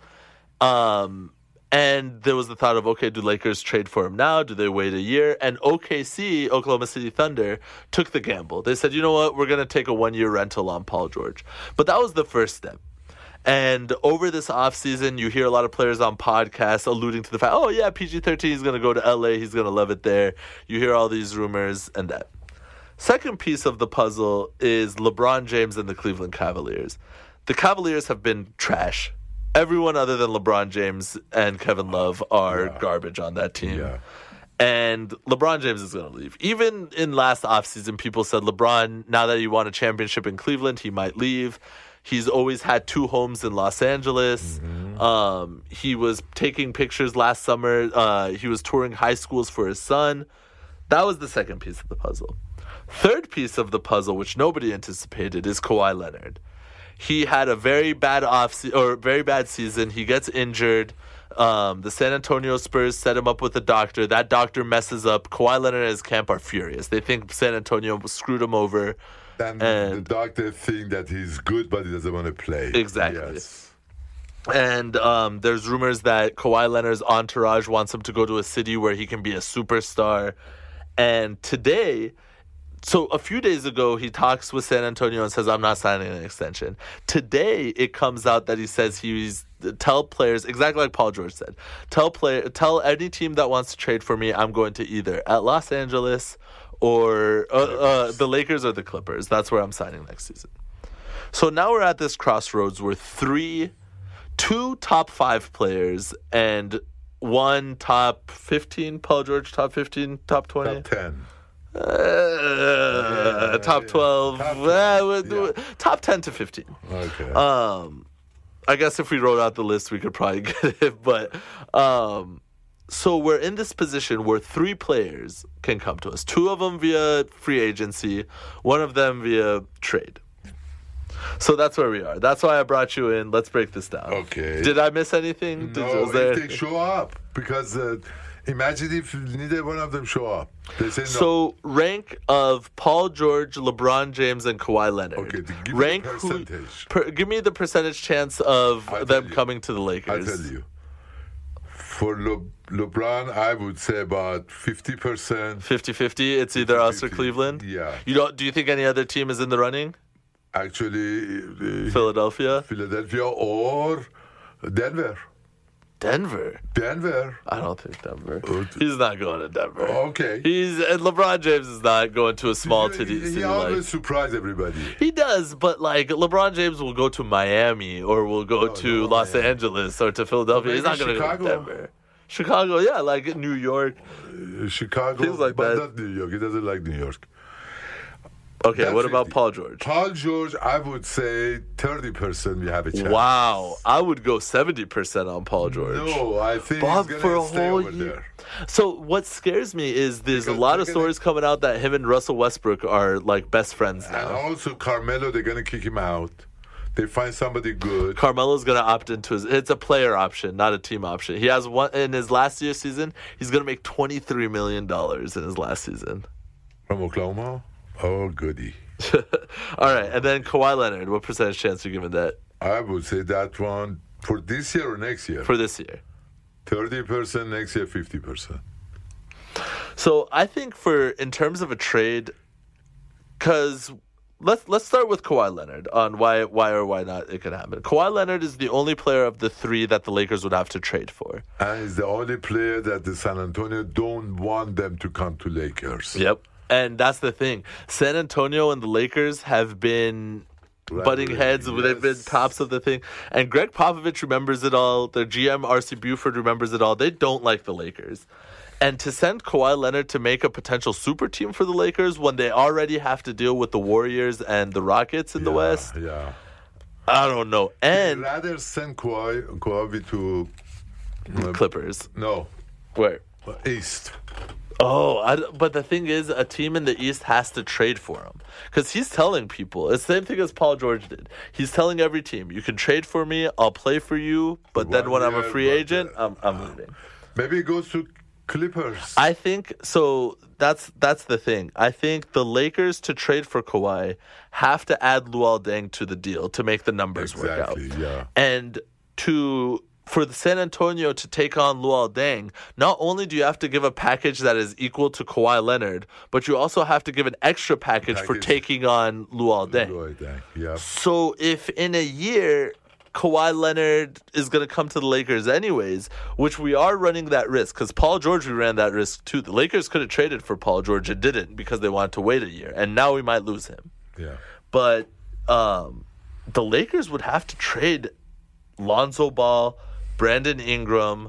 Um... And there was the thought of, okay, do Lakers trade for him now? Do they wait a year? And O K C, Oklahoma City Thunder, took the gamble. They said, you know what? We're going to take a one-year rental on Paul George. But that was the first step. And over this offseason, you hear a lot of players on podcasts alluding to the fact, oh, yeah, P G thirteen is going to go to L A. He's going to love it there. You hear all these rumors and that. Second piece of the puzzle is LeBron James and the Cleveland Cavaliers. The Cavaliers have been trash. Everyone other than LeBron James and Kevin Love are Yeah. garbage on that team. Yeah. And LeBron James is going to leave. Even in last offseason, people said LeBron, now that he won a championship in Cleveland, he might leave. He's always had two homes in Los Angeles. Mm-hmm. Um, he was taking pictures last summer. Uh, he was touring high schools for his son. That was the second piece of the puzzle. Third piece of the puzzle, which nobody anticipated, is Kawhi Leonard. He had a very bad off se- or very bad season. He gets injured. Um, the San Antonio Spurs set him up with a doctor. That doctor messes up. Kawhi Leonard and his camp are furious. They think San Antonio screwed him over. And, And- the doctor think that he's good, but he doesn't want to play. Exactly. Yes. And um, there's rumors that Kawhi Leonard's entourage wants him to go to a city where he can be a superstar. And today, so a few days ago, he talks with San Antonio and says, I'm not signing an extension. Today, it comes out that he says he's tell players, exactly like Paul George said, tell play, tell any team that wants to trade for me, I'm going to either at Los Angeles or uh, uh, the Lakers or the Clippers. That's where I'm signing next season. So now we're at this crossroads where three, two top five players and one top fifteen, Paul George top fifteen, top twenty? Top ten. Uh, Yeah, top yeah. twelve, Top uh, ten, we'll do- yeah. top ten to fifteen. Okay. Um, I guess if we wrote out the list, we could probably get it. But um, so we're in this position where three players can come to us. Two of them via free agency, one of them via trade. So that's where we are. That's why I brought you in. Let's break this down. Okay. Did I miss anything? Did, no, was there- if they show up. Because uh, imagine if neither one of them show up. They say no. So rank of Paul George, LeBron James, and Kawhi Leonard. Okay, give me the rank percentage. Who, per, give me the percentage chance of I'll them tell you. coming to the I'll Lakers. tell you. For Le- LeBron, I would say about fifty percent. fifty-fifty. It's either us or fifty. Cleveland. Yeah. You don't? Do you think any other team is in the running? Actually, uh, Philadelphia. Philadelphia or Denver. Denver. Denver. I don't think Denver. Oh, He's not going to Denver. Okay. He's and LeBron James is not going to a small he, city. he, city he like. always surprise everybody. He does, but like LeBron James will go to Miami or will go No, to no, Los Miami. Angeles or to Philadelphia. He's Maybe not going to go to Chicago. Denver. Chicago, yeah, like New York. Uh, Chicago, Things like but that. not New York. He doesn't like New York. Okay, That's what about fifty. Paul George? Paul George, I would say thirty percent we have a chance. Wow, I would go seventy percent on Paul George. No, I think Bob, he's for going a to stay whole over year. there. So what scares me is there's Because a lot of they're gonna- stories coming out that him and Russell Westbrook are like best friends And now. also Carmelo, they're going to kick him out. They find somebody good. Carmelo's gonna opt into his. It's a player option, not a team option. He has one in his last year season. He's gonna make twenty three million dollars in his last season. From Oklahoma? Oh, goody. All right, and then Kawhi Leonard. What percentage chance are you giving that I would say that one for this year or next year. for this year? thirty percent, next year fifty percent. So I think for in terms of a trade, because let's let's start with Kawhi Leonard on why why or why not it could happen. Kawhi Leonard is the only player of the three that the Lakers would have to trade for. And he's the only player that the San Antonio don't want them to come to Lakers. Yep. And that's the thing. San Antonio and the Lakers have been butting Rivalry, heads. They've been yes. tops of the thing. And Greg Popovich remembers it all. Their G M, R C Buford, remembers it all. They don't like the Lakers. And to send Kawhi Leonard to make a potential super team for the Lakers when they already have to deal with the Warriors and the Rockets in the Yeah, West, Yeah. I don't know. And rather send Kawhi, Kawhi to uh, Clippers. no Where? East. Oh, I, d- but the thing is, a team in the East has to trade for him because he's telling people it's the same thing as Paul George did. He's telling every team, "You can trade for me, I'll play for you, but then One when I'm a year, free but, agent, uh, I'm I'm leaving." Maybe it goes to Clippers. I think so. That's that's the thing. I think the Lakers to trade for Kawhi have to add Luol Deng to the deal to make the numbers work out, Exactly, yeah. and to. For the San Antonio to take on Luol Deng, not only do you have to give a package that is equal to Kawhi Leonard, but you also have to give an extra package, for Package. taking on Luol Deng. Luol Deng, yeah. So if in a year Kawhi Leonard is going to come to the Lakers anyways, which we are running that risk because Paul George, we ran that risk too. The Lakers could have traded for Paul George and didn't because they wanted to wait a year, and now we might lose him. Yeah. But um, the Lakers would have to trade Lonzo Ball, Brandon Ingram,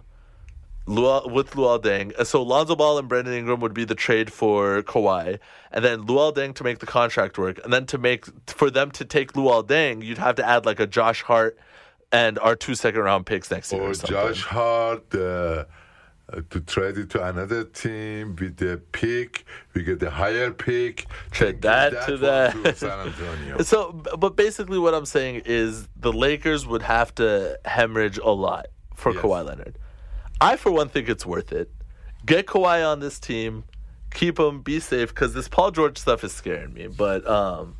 Luol, with Luol Deng. So Lonzo Ball and Brandon Ingram would be the trade for Kawhi, and then Luol Deng to make the contract work, and then to make for them to take Luol Deng, you'd have to add like a Josh Hart and our two second round picks next year. Or, Or something. Josh Hart uh, uh, to trade it to another team with the pick. We get the higher pick. Trade and that give to one that. to San Antonio. So, but basically, what I'm saying is the Lakers would have to hemorrhage a lot for Yes. Kawhi Leonard. I, for one, think it's worth it. Get Kawhi on this team, keep him, be safe, because this Paul George stuff is scaring me. But um,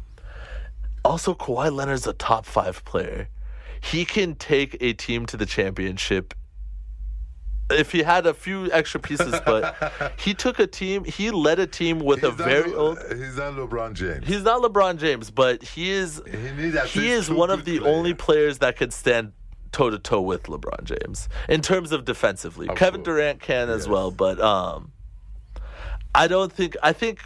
also, Kawhi Leonard's a top five player. He can take a team to the championship if he had a few extra pieces, but he took a team, he led a team with He's a not very Le- old. He's not LeBron James. He's not LeBron James, but he is. He needs at He least is two one of good the players. only players that could stand toe to toe with LeBron James in terms of defensively. Of Kevin course. Durant can as Yes. well, but um, I don't think. I think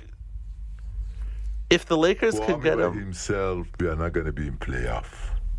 if the Lakers could Kwame get by him, himself, we are not going to be in playoff.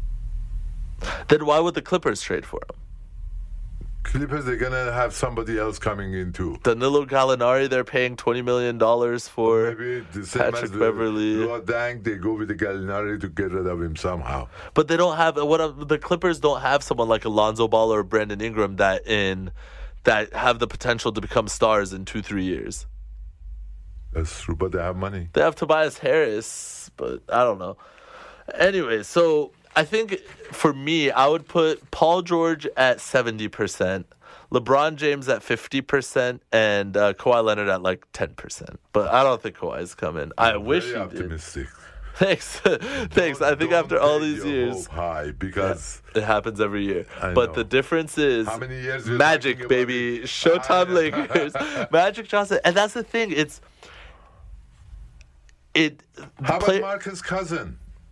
then why would the Clippers trade for him? Clippers, they're going to have somebody else coming in too. Danilo Gallinari, they're paying twenty million dollars for. Maybe the same Patrick as the Beverly. Luol Deng, they go with the Gallinari to get rid of him somehow. But they don't have what I'm- the Clippers don't have someone like Alonzo Ball or Brandon Ingram that in that have the potential to become stars in two three years. That's true, but they have money. They have Tobias Harris, but I don't know. Anyway, so I think for me, I would put Paul George at seventy percent, LeBron James at fifty percent, and uh, Kawhi Leonard at like ten percent. But I don't think Kawhi's coming. I wish he Very did. optimistic. Thanks. Thanks. I think Don't after all take these your years, hope high because it happens every year. I But know. the difference is How many years you're Magic, talking about baby. it? Showtime Ah, Lakers. Magic Johnson. And that's the thing. It's it how play- about Marcus Cousin?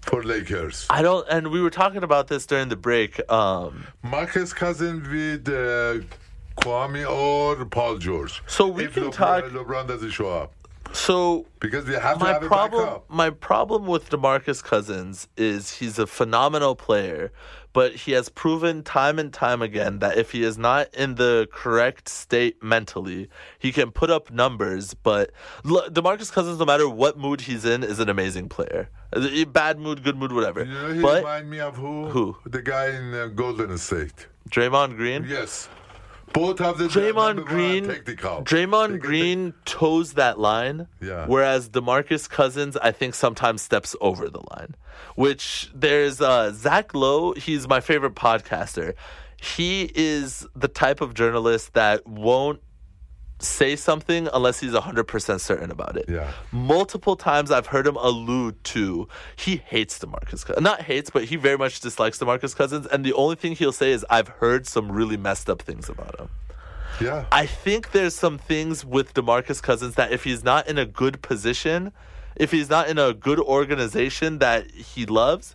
for Lakers. I don't, and we were talking about this during the break. Um, Marcus Cousins with uh, Kwame or Paul George. So we if can LeBron, talk- LeBron doesn't show up. so Because we have to my have a problem, backup. my problem with DeMarcus Cousins is he's a phenomenal player, but he has proven time and time again that if he is not in the correct state mentally, he can put up numbers. But look, DeMarcus Cousins, no matter what mood he's in, is an amazing player. Bad mood, good mood, whatever. You know, he but remind me of who? Who? The guy in uh, Golden State. Draymond Green. Yes. Both of the Draymond Green, technical. Draymond Green toes that line, Yeah. whereas DeMarcus Cousins, I think, sometimes steps over the line. Which there's uh, Zach Lowe. He's my favorite podcaster. He is the type of journalist that won't say something unless he's one hundred percent certain about it. Yeah. Multiple times I've heard him allude to he hates DeMarcus Cousins. Not hates, but he very much dislikes DeMarcus Cousins. And the only thing he'll say is, I've heard some really messed up things about him. Yeah. I think there's some things with DeMarcus Cousins that if he's not in a good position, if he's not in a good organization that he loves,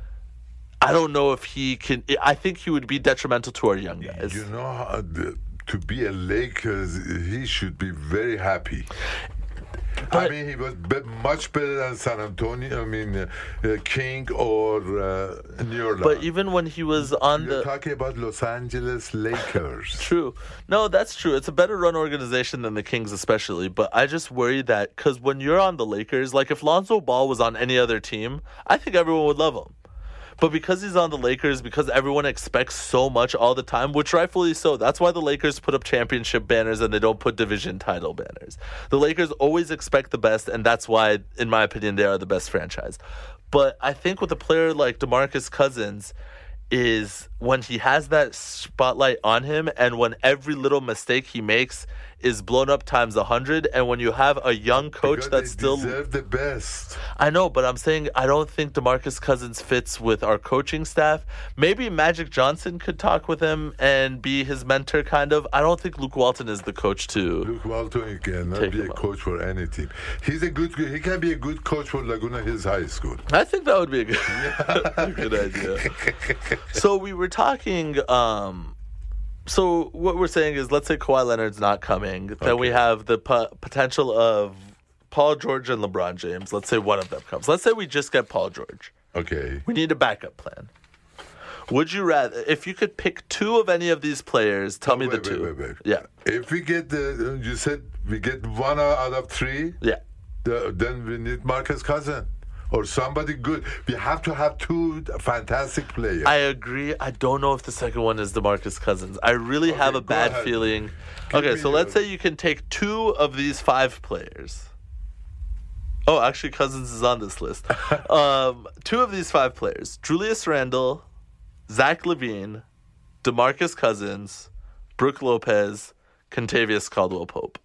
I don't know if he can. I think he would be detrimental to our young guys. You know, how the, to be a Lakers, he should be very happy. I But- mean, he was be- much better than San Antonio. I mean, uh, uh, King or uh, New Orleans. But even when he was on You're the talking about Los Angeles Lakers. True. No, that's true. It's a better run organization than the Kings, especially. But I just worry that because when you're on the Lakers, like if Lonzo Ball was on any other team, I think everyone would love him. But because he's on the Lakers, because everyone expects so much all the time, which rightfully so, that's why the Lakers put up championship banners and they don't put division title banners. The Lakers always expect the best, and that's why, in my opinion, they are the best franchise. But I think with a player like DeMarcus Cousins, is when he has that spotlight on him and when every little mistake he makes is blown up times a hundred, and when you have a young coach Because that's they still deserve the best. I know, but I'm saying I don't think DeMarcus Cousins fits with our coaching staff. Maybe Magic Johnson could talk with him and be his mentor, kind of. I don't think Luke Walton is the coach to. Luke Walton cannot Take be a him up. coach for any team. He's a good. He can be a good coach for Laguna Hills High School. I think that would be a good, a good idea. So we were talking. Um, so what we're saying is, let's say Kawhi Leonard's not coming, then we Okay. have the po- potential of Paul George and LeBron James. Let's say one of them comes. Let's say we just get Paul George. Okay. We need a backup plan. Would you rather, if you could pick two of any of these players, tell me Wait, the wait, two. wait, wait. Yeah, If we get the, you said we get one out of three, yeah. the, then we need Marcus Cousins or somebody good. We have to have two fantastic players. I agree. I don't know if the second one is DeMarcus Cousins. I really have a go bad ahead. feeling. Give Okay, me so let's your- say you can take two of these five players. Oh, actually, Cousins is on this list. um, two of these five players: Julius Randle, Zach LaVine, DeMarcus Cousins, Brooke Lopez, Kentavious Caldwell-Pope.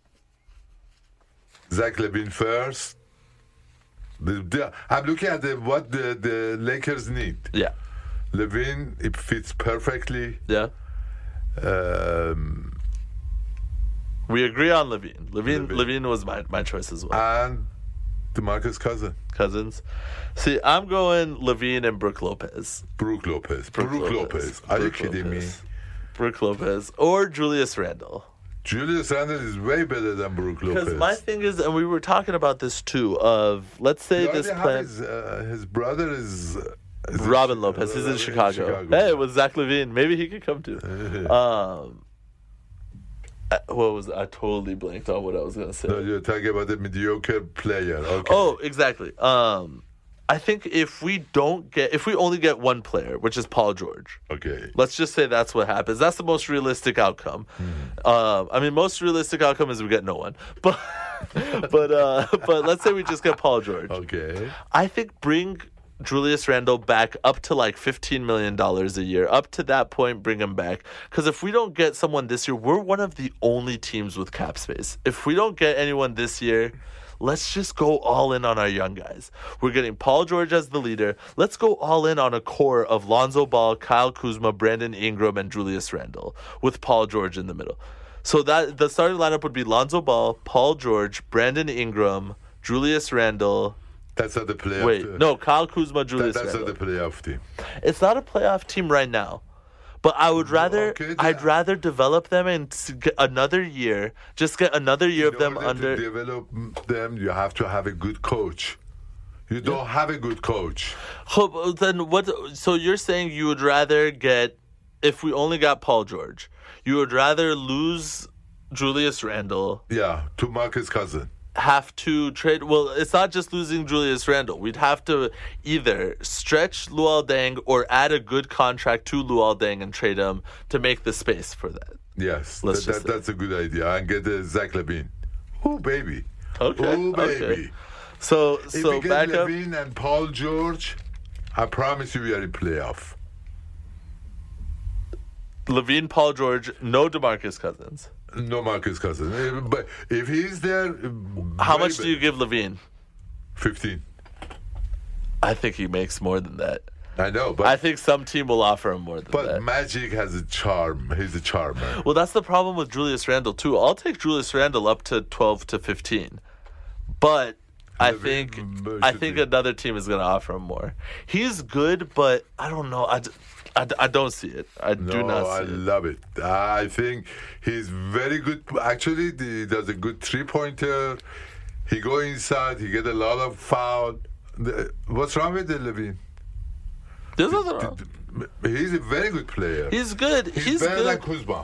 Zach Levine first. The, the, I'm looking at the, what the, the Lakers need. Yeah, Levine, it fits perfectly. yeah. Um, We agree on Levine. Levine, Levine. Levine was my, my choice as well. and DeMarcus Cousins. Cousins. See, I'm going Levine and Brooke Lopez. Brooke Lopez. Brooke Brooke Lopez. Are you Brooke kidding me? Lopez. Brooke Lopez or Julius Randle. Julius Randle is way better than Brooke Lopez. Because my thing is, and we were talking about this too, of let's say He this already have plan. His, uh, his brother is, uh, is in Robin Chi- Lopez, he's in uh, Chicago. Hey, with Zach Levine, maybe he could come too. um, uh, what was I totally blanked on what I was gonna say. No, you're talking about the mediocre player. Okay. Oh, exactly. Um, I think if we don't get, if we only get one player, which is Paul George, Okay. let's just say that's what happens. That's the most realistic outcome. Uh, I mean, most realistic outcome is we get no one. But but uh, but let's say we just get Paul George. Okay. I think bring Julius Randle back up to like fifteen million dollars a year. Up to that point, bring him back. Because if we don't get someone this year, we're one of the only teams with cap space. If we don't get anyone this year, let's just go all in on our young guys. We're getting Paul George as the leader. Let's go all in on a core of Lonzo Ball, Kyle Kuzma, Brandon Ingram, and Julius Randle with Paul George in the middle. So that the starting lineup would be Lonzo Ball, Paul George, Brandon Ingram, Julius Randle, That's not the playoff. Wait, team. no, Kyle Kuzma, That, Julius that's Randle. not the playoff team. It's not a playoff team right now. But I would rather Okay, I'd then- rather develop them and s- get another year, just get another year of In them order under to develop them, you have to have a good coach. You don't have a good coach. Ho- Then what? So you're saying you would rather get, if we only got Paul George, you would rather lose Julius Randle, Yeah, to Marcus Cousins. have to trade? Well, it's not just losing Julius Randle. We'd have to either stretch Luol Deng or add a good contract to Luol Deng and trade him to make the space for that. Yes, Let's that, just that, that's a good idea. And get uh, Zach Levine. Oh, baby. Okay, Oh, baby. okay. So If so we get back up. Levine and Paul George, I promise you we are in playoff. Levine, Paul George, no DeMarcus Cousins. No Marcus Cousins. Eh, But if he's there, How very much do you bad. give Levine? fifteen. I think he makes more than that. I know, but I think some team will offer him more than but that. Magic has a charm. He's a charmer. Well, that's the problem with Julius Randle too. I'll take Julius Randle up to twelve to fifteen, but I Levine, think mm, I should think be. another team is going to offer him more. He's good, but I don't know. I, d- I, d- I don't see it. I do No, not I see it. love it. I think he's very good. Actually, he does a good three-pointer. He go inside. He get a lot of foul. The- What's wrong with the Levine? There's nothing wrong. He's a very good player. He's good. He's, He's, better than good. Kuzma.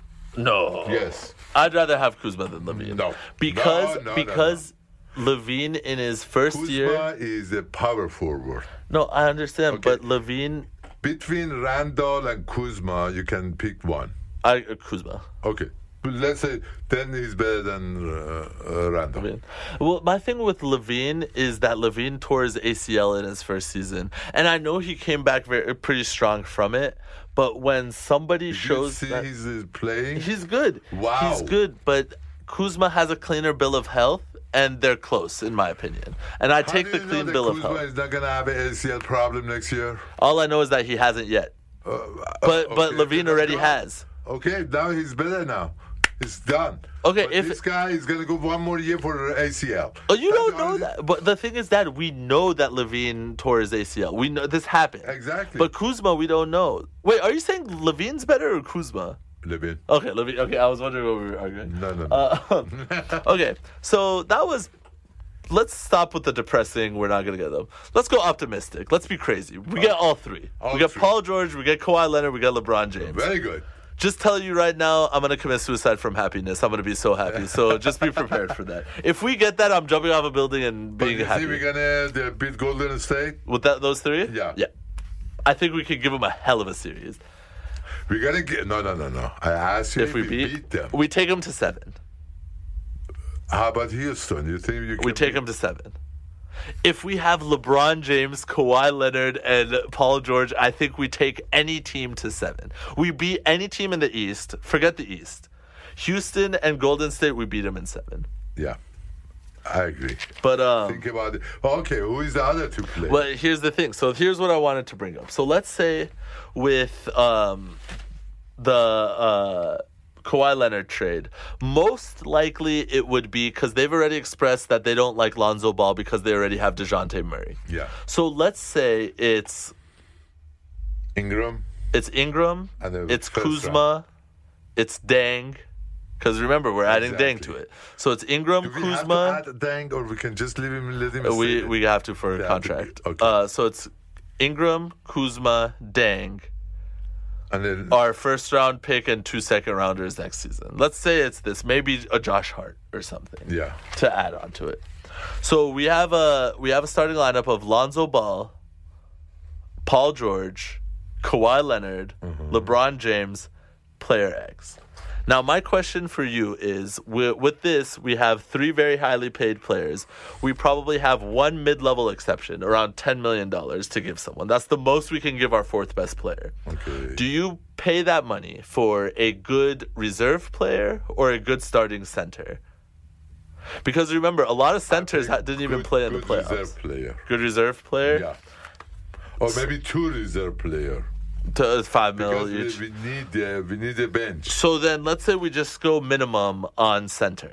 No. Yes. I'd rather have Kuzma than Levine. No. Because No, no, no, because Levine in his first Kuzma year. is a power forward. No, I understand, Okay. but Levine, Between Randall and Kuzma, you can pick one. I uh, Kuzma. Okay. But let's say then he's better than uh, uh, Randall. Levine. Well, my thing with Levine is that Levine tore his A C L in his first season, and I know he came back very pretty strong from it. But when somebody Did shows you see that he's uh, playing? he's good, Wow. he's good, but Kuzma has a cleaner bill of health, and they're close in my opinion. And I How take do the you know clean that bill of Kuzma health. is not going to have an A C L problem next year? All I know is that he hasn't yet, Uh, but uh, but okay, Levine that's already gone. has. Okay, now he's better now. It's done. Okay, But if- this guy is going to go one more year for A C L. Oh, you That's don't the know only- that. But the thing is that we know that Levine tore his A C L. We know this happened. Exactly. But Kuzma, we don't know. Wait, are you saying Levine's better or Kuzma? Levine. Okay, Levine. Okay, I was wondering what we were arguing. No, no, no. Uh, okay, so that was. Let's stop with the depressing. We're not gonna get them. Let's go optimistic. Let's be crazy. We get all three. All we get three. Paul George. We get Kawhi Leonard. We get LeBron James. Very good. Just telling you right now, I'm gonna commit suicide from happiness. I'm gonna be so happy. So just be prepared for that. If we get that, I'm jumping off a building and But being you happy. think we're going to beat Golden State? With that, those three? Yeah. Yeah. I think we could give them a hell of a series. We're going to get... No, no, no, no. I asked you If we beat, them. we take them to seven. How about Houston? You think you can We take beat- them to seven. If we have LeBron James, Kawhi Leonard, and Paul George, I think we take any team to seven. We beat any team in the East. Forget the East. Houston and Golden State, we beat them in seven. Yeah. I agree. But um, Think about it. Okay, who is the other two players? well, here's the thing. So here's what I wanted to bring up. So let's say with um, the uh, Kawhi Leonard trade, most likely it would be because they've already expressed that they don't like Lonzo Ball because they already have DeJounte Murray. Yeah. So let's say it's Ingram. it's Ingram, And then it's first Kuzma, it's Deng. Because remember, we're adding Deng Exactly. to it. So it's Ingram, Do we Kuzma. have to add Deng, or we can just leave him, let him Uh, we stay? we have to for a Yeah, contract. okay. Uh, so it's Ingram, Kuzma, Deng, And then our first round pick and two second rounders next season. Let's say it's this, maybe a Josh Hart or something. yeah, To add on to it. So we have a we have a starting lineup of Lonzo Ball, Paul George, Kawhi Leonard, Mm-hmm. LeBron James, player X. Now, my question for you is, with, with this, we have three very highly paid players. We probably have one mid-level exception, around ten million dollars to give someone. That's the most we can give our fourth best player. okay. Do you pay that money for a good reserve player or a good starting center? Because remember, a lot of centers ha- didn't even Good- play in the good playoffs. reserve player. Good reserve player? Yeah, or maybe two reserve player. To uh, five mil Because each. we, we need uh, we need a bench. So then let's say we just go minimum on center.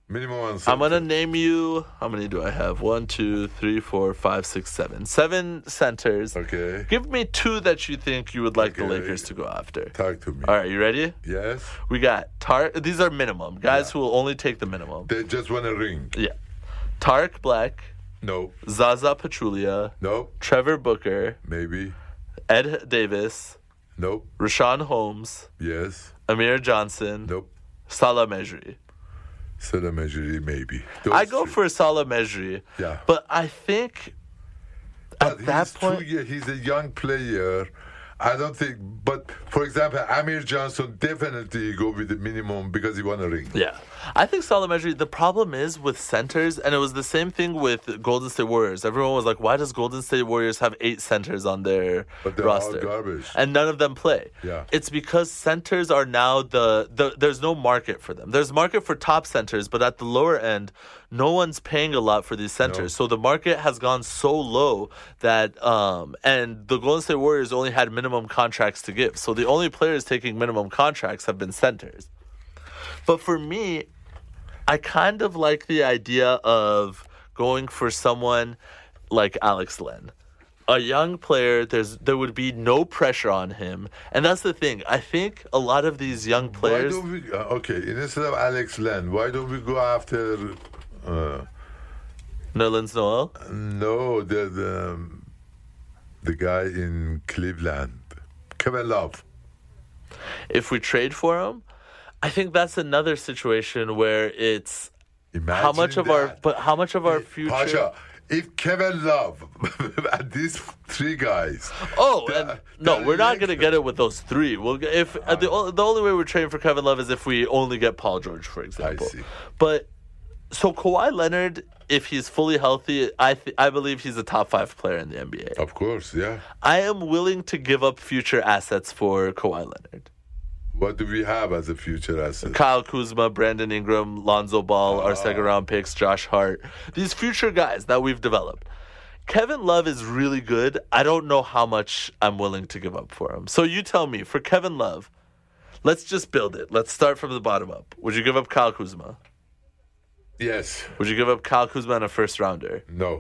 Minimum one I'm center. gonna name you. How many do I have? One, two, three, four, five, six, seven. Seven centers. Okay. Give me two that you think you would like Okay. the Lakers to go after. Talk to me. All right, you ready? Yes. We got Tark. These are minimum guys Yeah. who will only take the minimum. They just want a ring. Yeah. Tark Black, No. Zaza Pachulia, No. Trevor Booker, Maybe. Ed Davis, Nope. Rashawn Holmes, Yes. Amir Johnson, Nope. Salah Mejri. Salah Mejri, maybe. Those I go three. for Salah Mejri. Yeah. But I think But at that he's point, too, yeah, he's a young player. I don't think. But for example, Amir Johnson definitely go with the minimum because he won a ring. yeah. I think Salah Mejri, the problem is with centers, and it was the same thing with Golden State Warriors. Everyone was like, why does Golden State Warriors have eight centers on their But they're all roster? garbage. And none of them play. Yeah. It's because centers are now the, the, there's no market for them. There's market for top centers, but at the lower end, no one's paying a lot for these centers. So the market has gone so low that, um, and the Golden State Warriors only had minimum contracts to give. So the only players taking minimum contracts have been centers. But for me, I kind of like the idea of going for someone like Alex Len. A young player, there's there would be no pressure on him. And that's the thing. I think a lot of these young players... Why don't we? Uh, okay, instead of Alex Len, why don't we go after? Uh, Nerlens Noel? no, the the, the guy in Cleveland, Kevin Love. If we trade for him, I think that's another situation where it's Imagine how much of our that. but how much of our future Pasha, if Kevin Love and these three guys. Oh, the- and no, the we're not going to Lakers- get it with those three. We'll get, if uh, the o- the only way we're trading for Kevin Love is if we only get Paul George, for example. see. But so Kawhi Leonard, if he's fully healthy, I th- I believe he's a top five player in the N B A. Of course, yeah. I am willing to give up future assets for Kawhi Leonard. What do we have as a future asset? Kyle Kuzma, Brandon Ingram, Lonzo Ball, our second round picks, Josh Hart. These future guys that we've developed. Kevin Love is really good. I don't know how much I'm willing to give up for him. So you tell me, for Kevin Love, let's just build it. Let's start from the bottom up. Would you give up Kyle Kuzma? Yes. Would you give up Kyle Kuzma and a first rounder? No.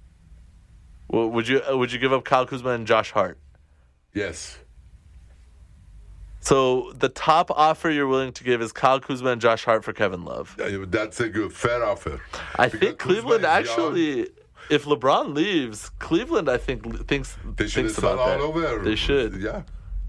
W- Would you uh, would you give up Kyle Kuzma and Josh Hart? Yes. So the top offer you're willing to give is Kyle Kuzma and Josh Hart for Kevin Love. Uh, That's a good, fair offer. I Because think Kuzma Cleveland is actually, if LeBron leaves, Cleveland I think thinks They should thinks start about that. all over. They should. Yeah.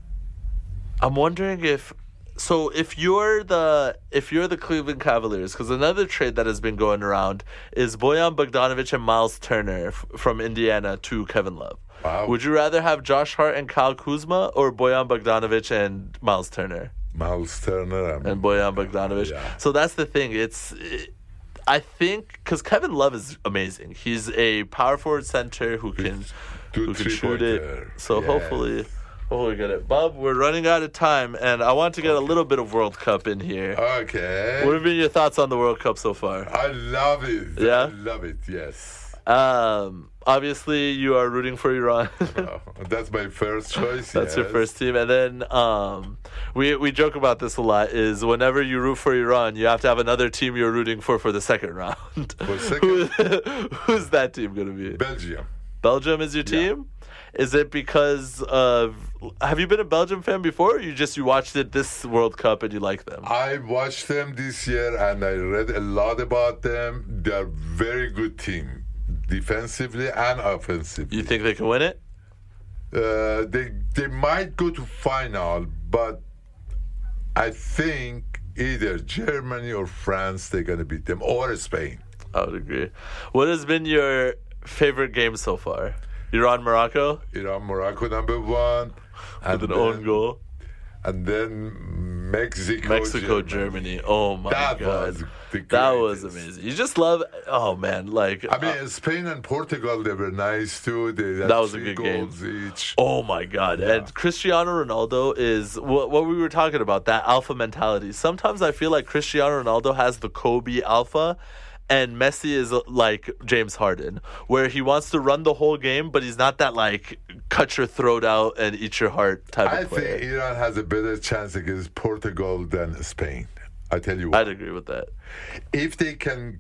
I'm wondering if so if you're the if you're the Cleveland Cavaliers, because another trade that has been going around is Bojan Bogdanovic and Miles Turner f- from Indiana to Kevin Love. Wow. Would you rather have Josh Hart and Kyle Kuzma or Bojan Bogdanovic and Miles Turner Miles Turner and, and Bojan Bogdanovic? Yeah. So that's the thing. It's it, I think because Kevin Love is amazing. He's a power forward center who can do who can shoot it. three-pointer. So Yes. hopefully. Oh, we get it. Bob, we're running out of time, and I want to get a little bit of World Cup in here. Okay. What have been your thoughts on the World Cup so far? I love it. Yeah? I love it, yes. Um, obviously, you are rooting for Iran. Oh, that's my first choice. That's your yes. first team. And then um, we, we joke about this a lot, is whenever you root for Iran, you have to have another team you're rooting for for the second round. For second? Who, who's that team going to be? Belgium. Belgium is your team? Is it because of... Have you been a Belgium fan before, or you just you watched it this World Cup and you like them? I watched them this year and I read a lot about them. They're very good team, defensively and offensively. You think they can win it? Uh, they they might go to final, but I think either Germany or France they're gonna beat them, or Spain. I would agree. What has been your favorite game so far? Iran, Morocco? Iran, Morocco number one, and With an then, own goal? and then Mexico, Mexico, Germany. Germany. Oh my That god. was the that was greatest. amazing. You just love oh man, like I mean, uh, Spain and Portugal, they were nice too. They had That was a three good game. goals each. oh my god. And Cristiano Ronaldo is what what we were talking about, that alpha mentality. Sometimes I feel like Cristiano Ronaldo has the Kobe alpha, and Messi is uh, like James Harden, where he wants to run the whole game, but he's not that like cut your throat out and eat your heart type I of player. think Iran has a better chance against Portugal than Spain. I tell you what. I'd agree with that. If they can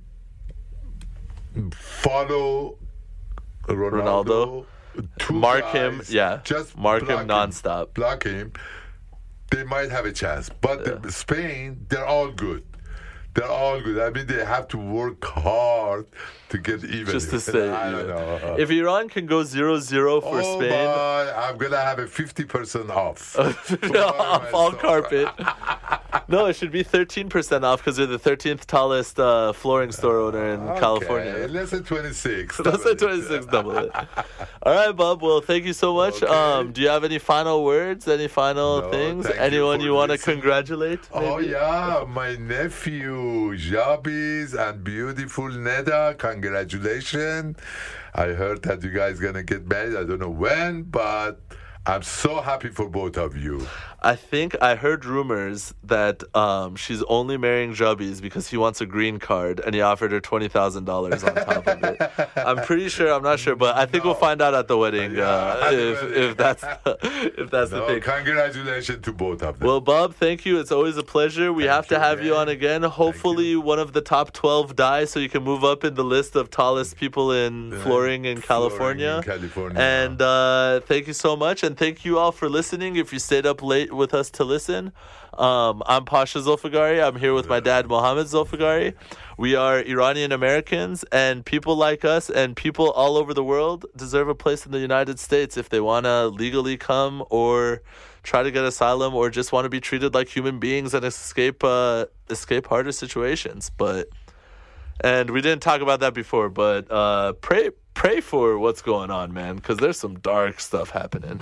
follow Ronaldo, Ronaldo, two mark guys, him, yeah, just mark block him nonstop. block him, they might have a chance. But Yeah. the, Spain, they're all good. They're all good. I mean, they have to work hard to get even. Just to say, I don't yeah. know. If Iran can go zero zero for oh Spain, my, I'm gonna have a fifty percent off. off all carpet. No, it should be thirteen percent off because they're the thirteenth tallest uh, flooring store owner in Okay, California. let's say twenty-six. Let's say twenty-six, double it. All right, Bob. Well, thank you so much. Okay. Um, do you have any final words? Any final No, things? thank you Anyone for you, want to listening. congratulate? Oh maybe? yeah, my nephew Jabis and beautiful Neda, congratulations. I heard that you guys gonna get married. I don't know when, but I'm so happy for both of you. I think I heard rumors that um, she's only marrying Jubbies because he wants a green card and he offered her twenty thousand dollars on top of it. I'm pretty sure, I'm not sure, but I think No. we'll find out at the wedding Yeah, uh, at the if, wedding. if that's the, if that's the No, thing. congratulations to both of them. Well, Bob, thank you. It's always a pleasure. We Thank have to you, have you man. on again. Hopefully, you. one of the top twelve dies so you can move up in the list of tallest people in flooring in Flooring California. in California. And uh, thank you so much. And thank you all for listening. If you stayed up late with us to listen, um, I'm Pasha Zulfagari. I'm here with my dad, Mohammed Zulfagari. We are Iranian Americans, and people like us and people all over the world deserve a place in the United States if they want to legally come or try to get asylum or just want to be treated like human beings and escape uh, escape harder situations. But and we didn't talk about that before, but uh, pray pray for what's going on, man, because there's some dark stuff happening.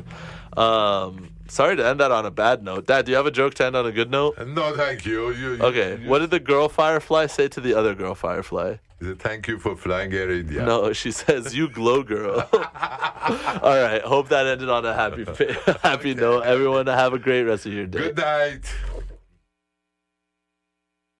Um, sorry to end that on a bad note. Dad, do you have a joke to end on a good note? No, thank you. you, you Okay, you- what did the girl firefly say to the other girl firefly? Thank you for flying Air India. No, she says, "You glow, girl." All right, hope that ended on a happy happy note. Everyone, have a great rest of your day. Good night.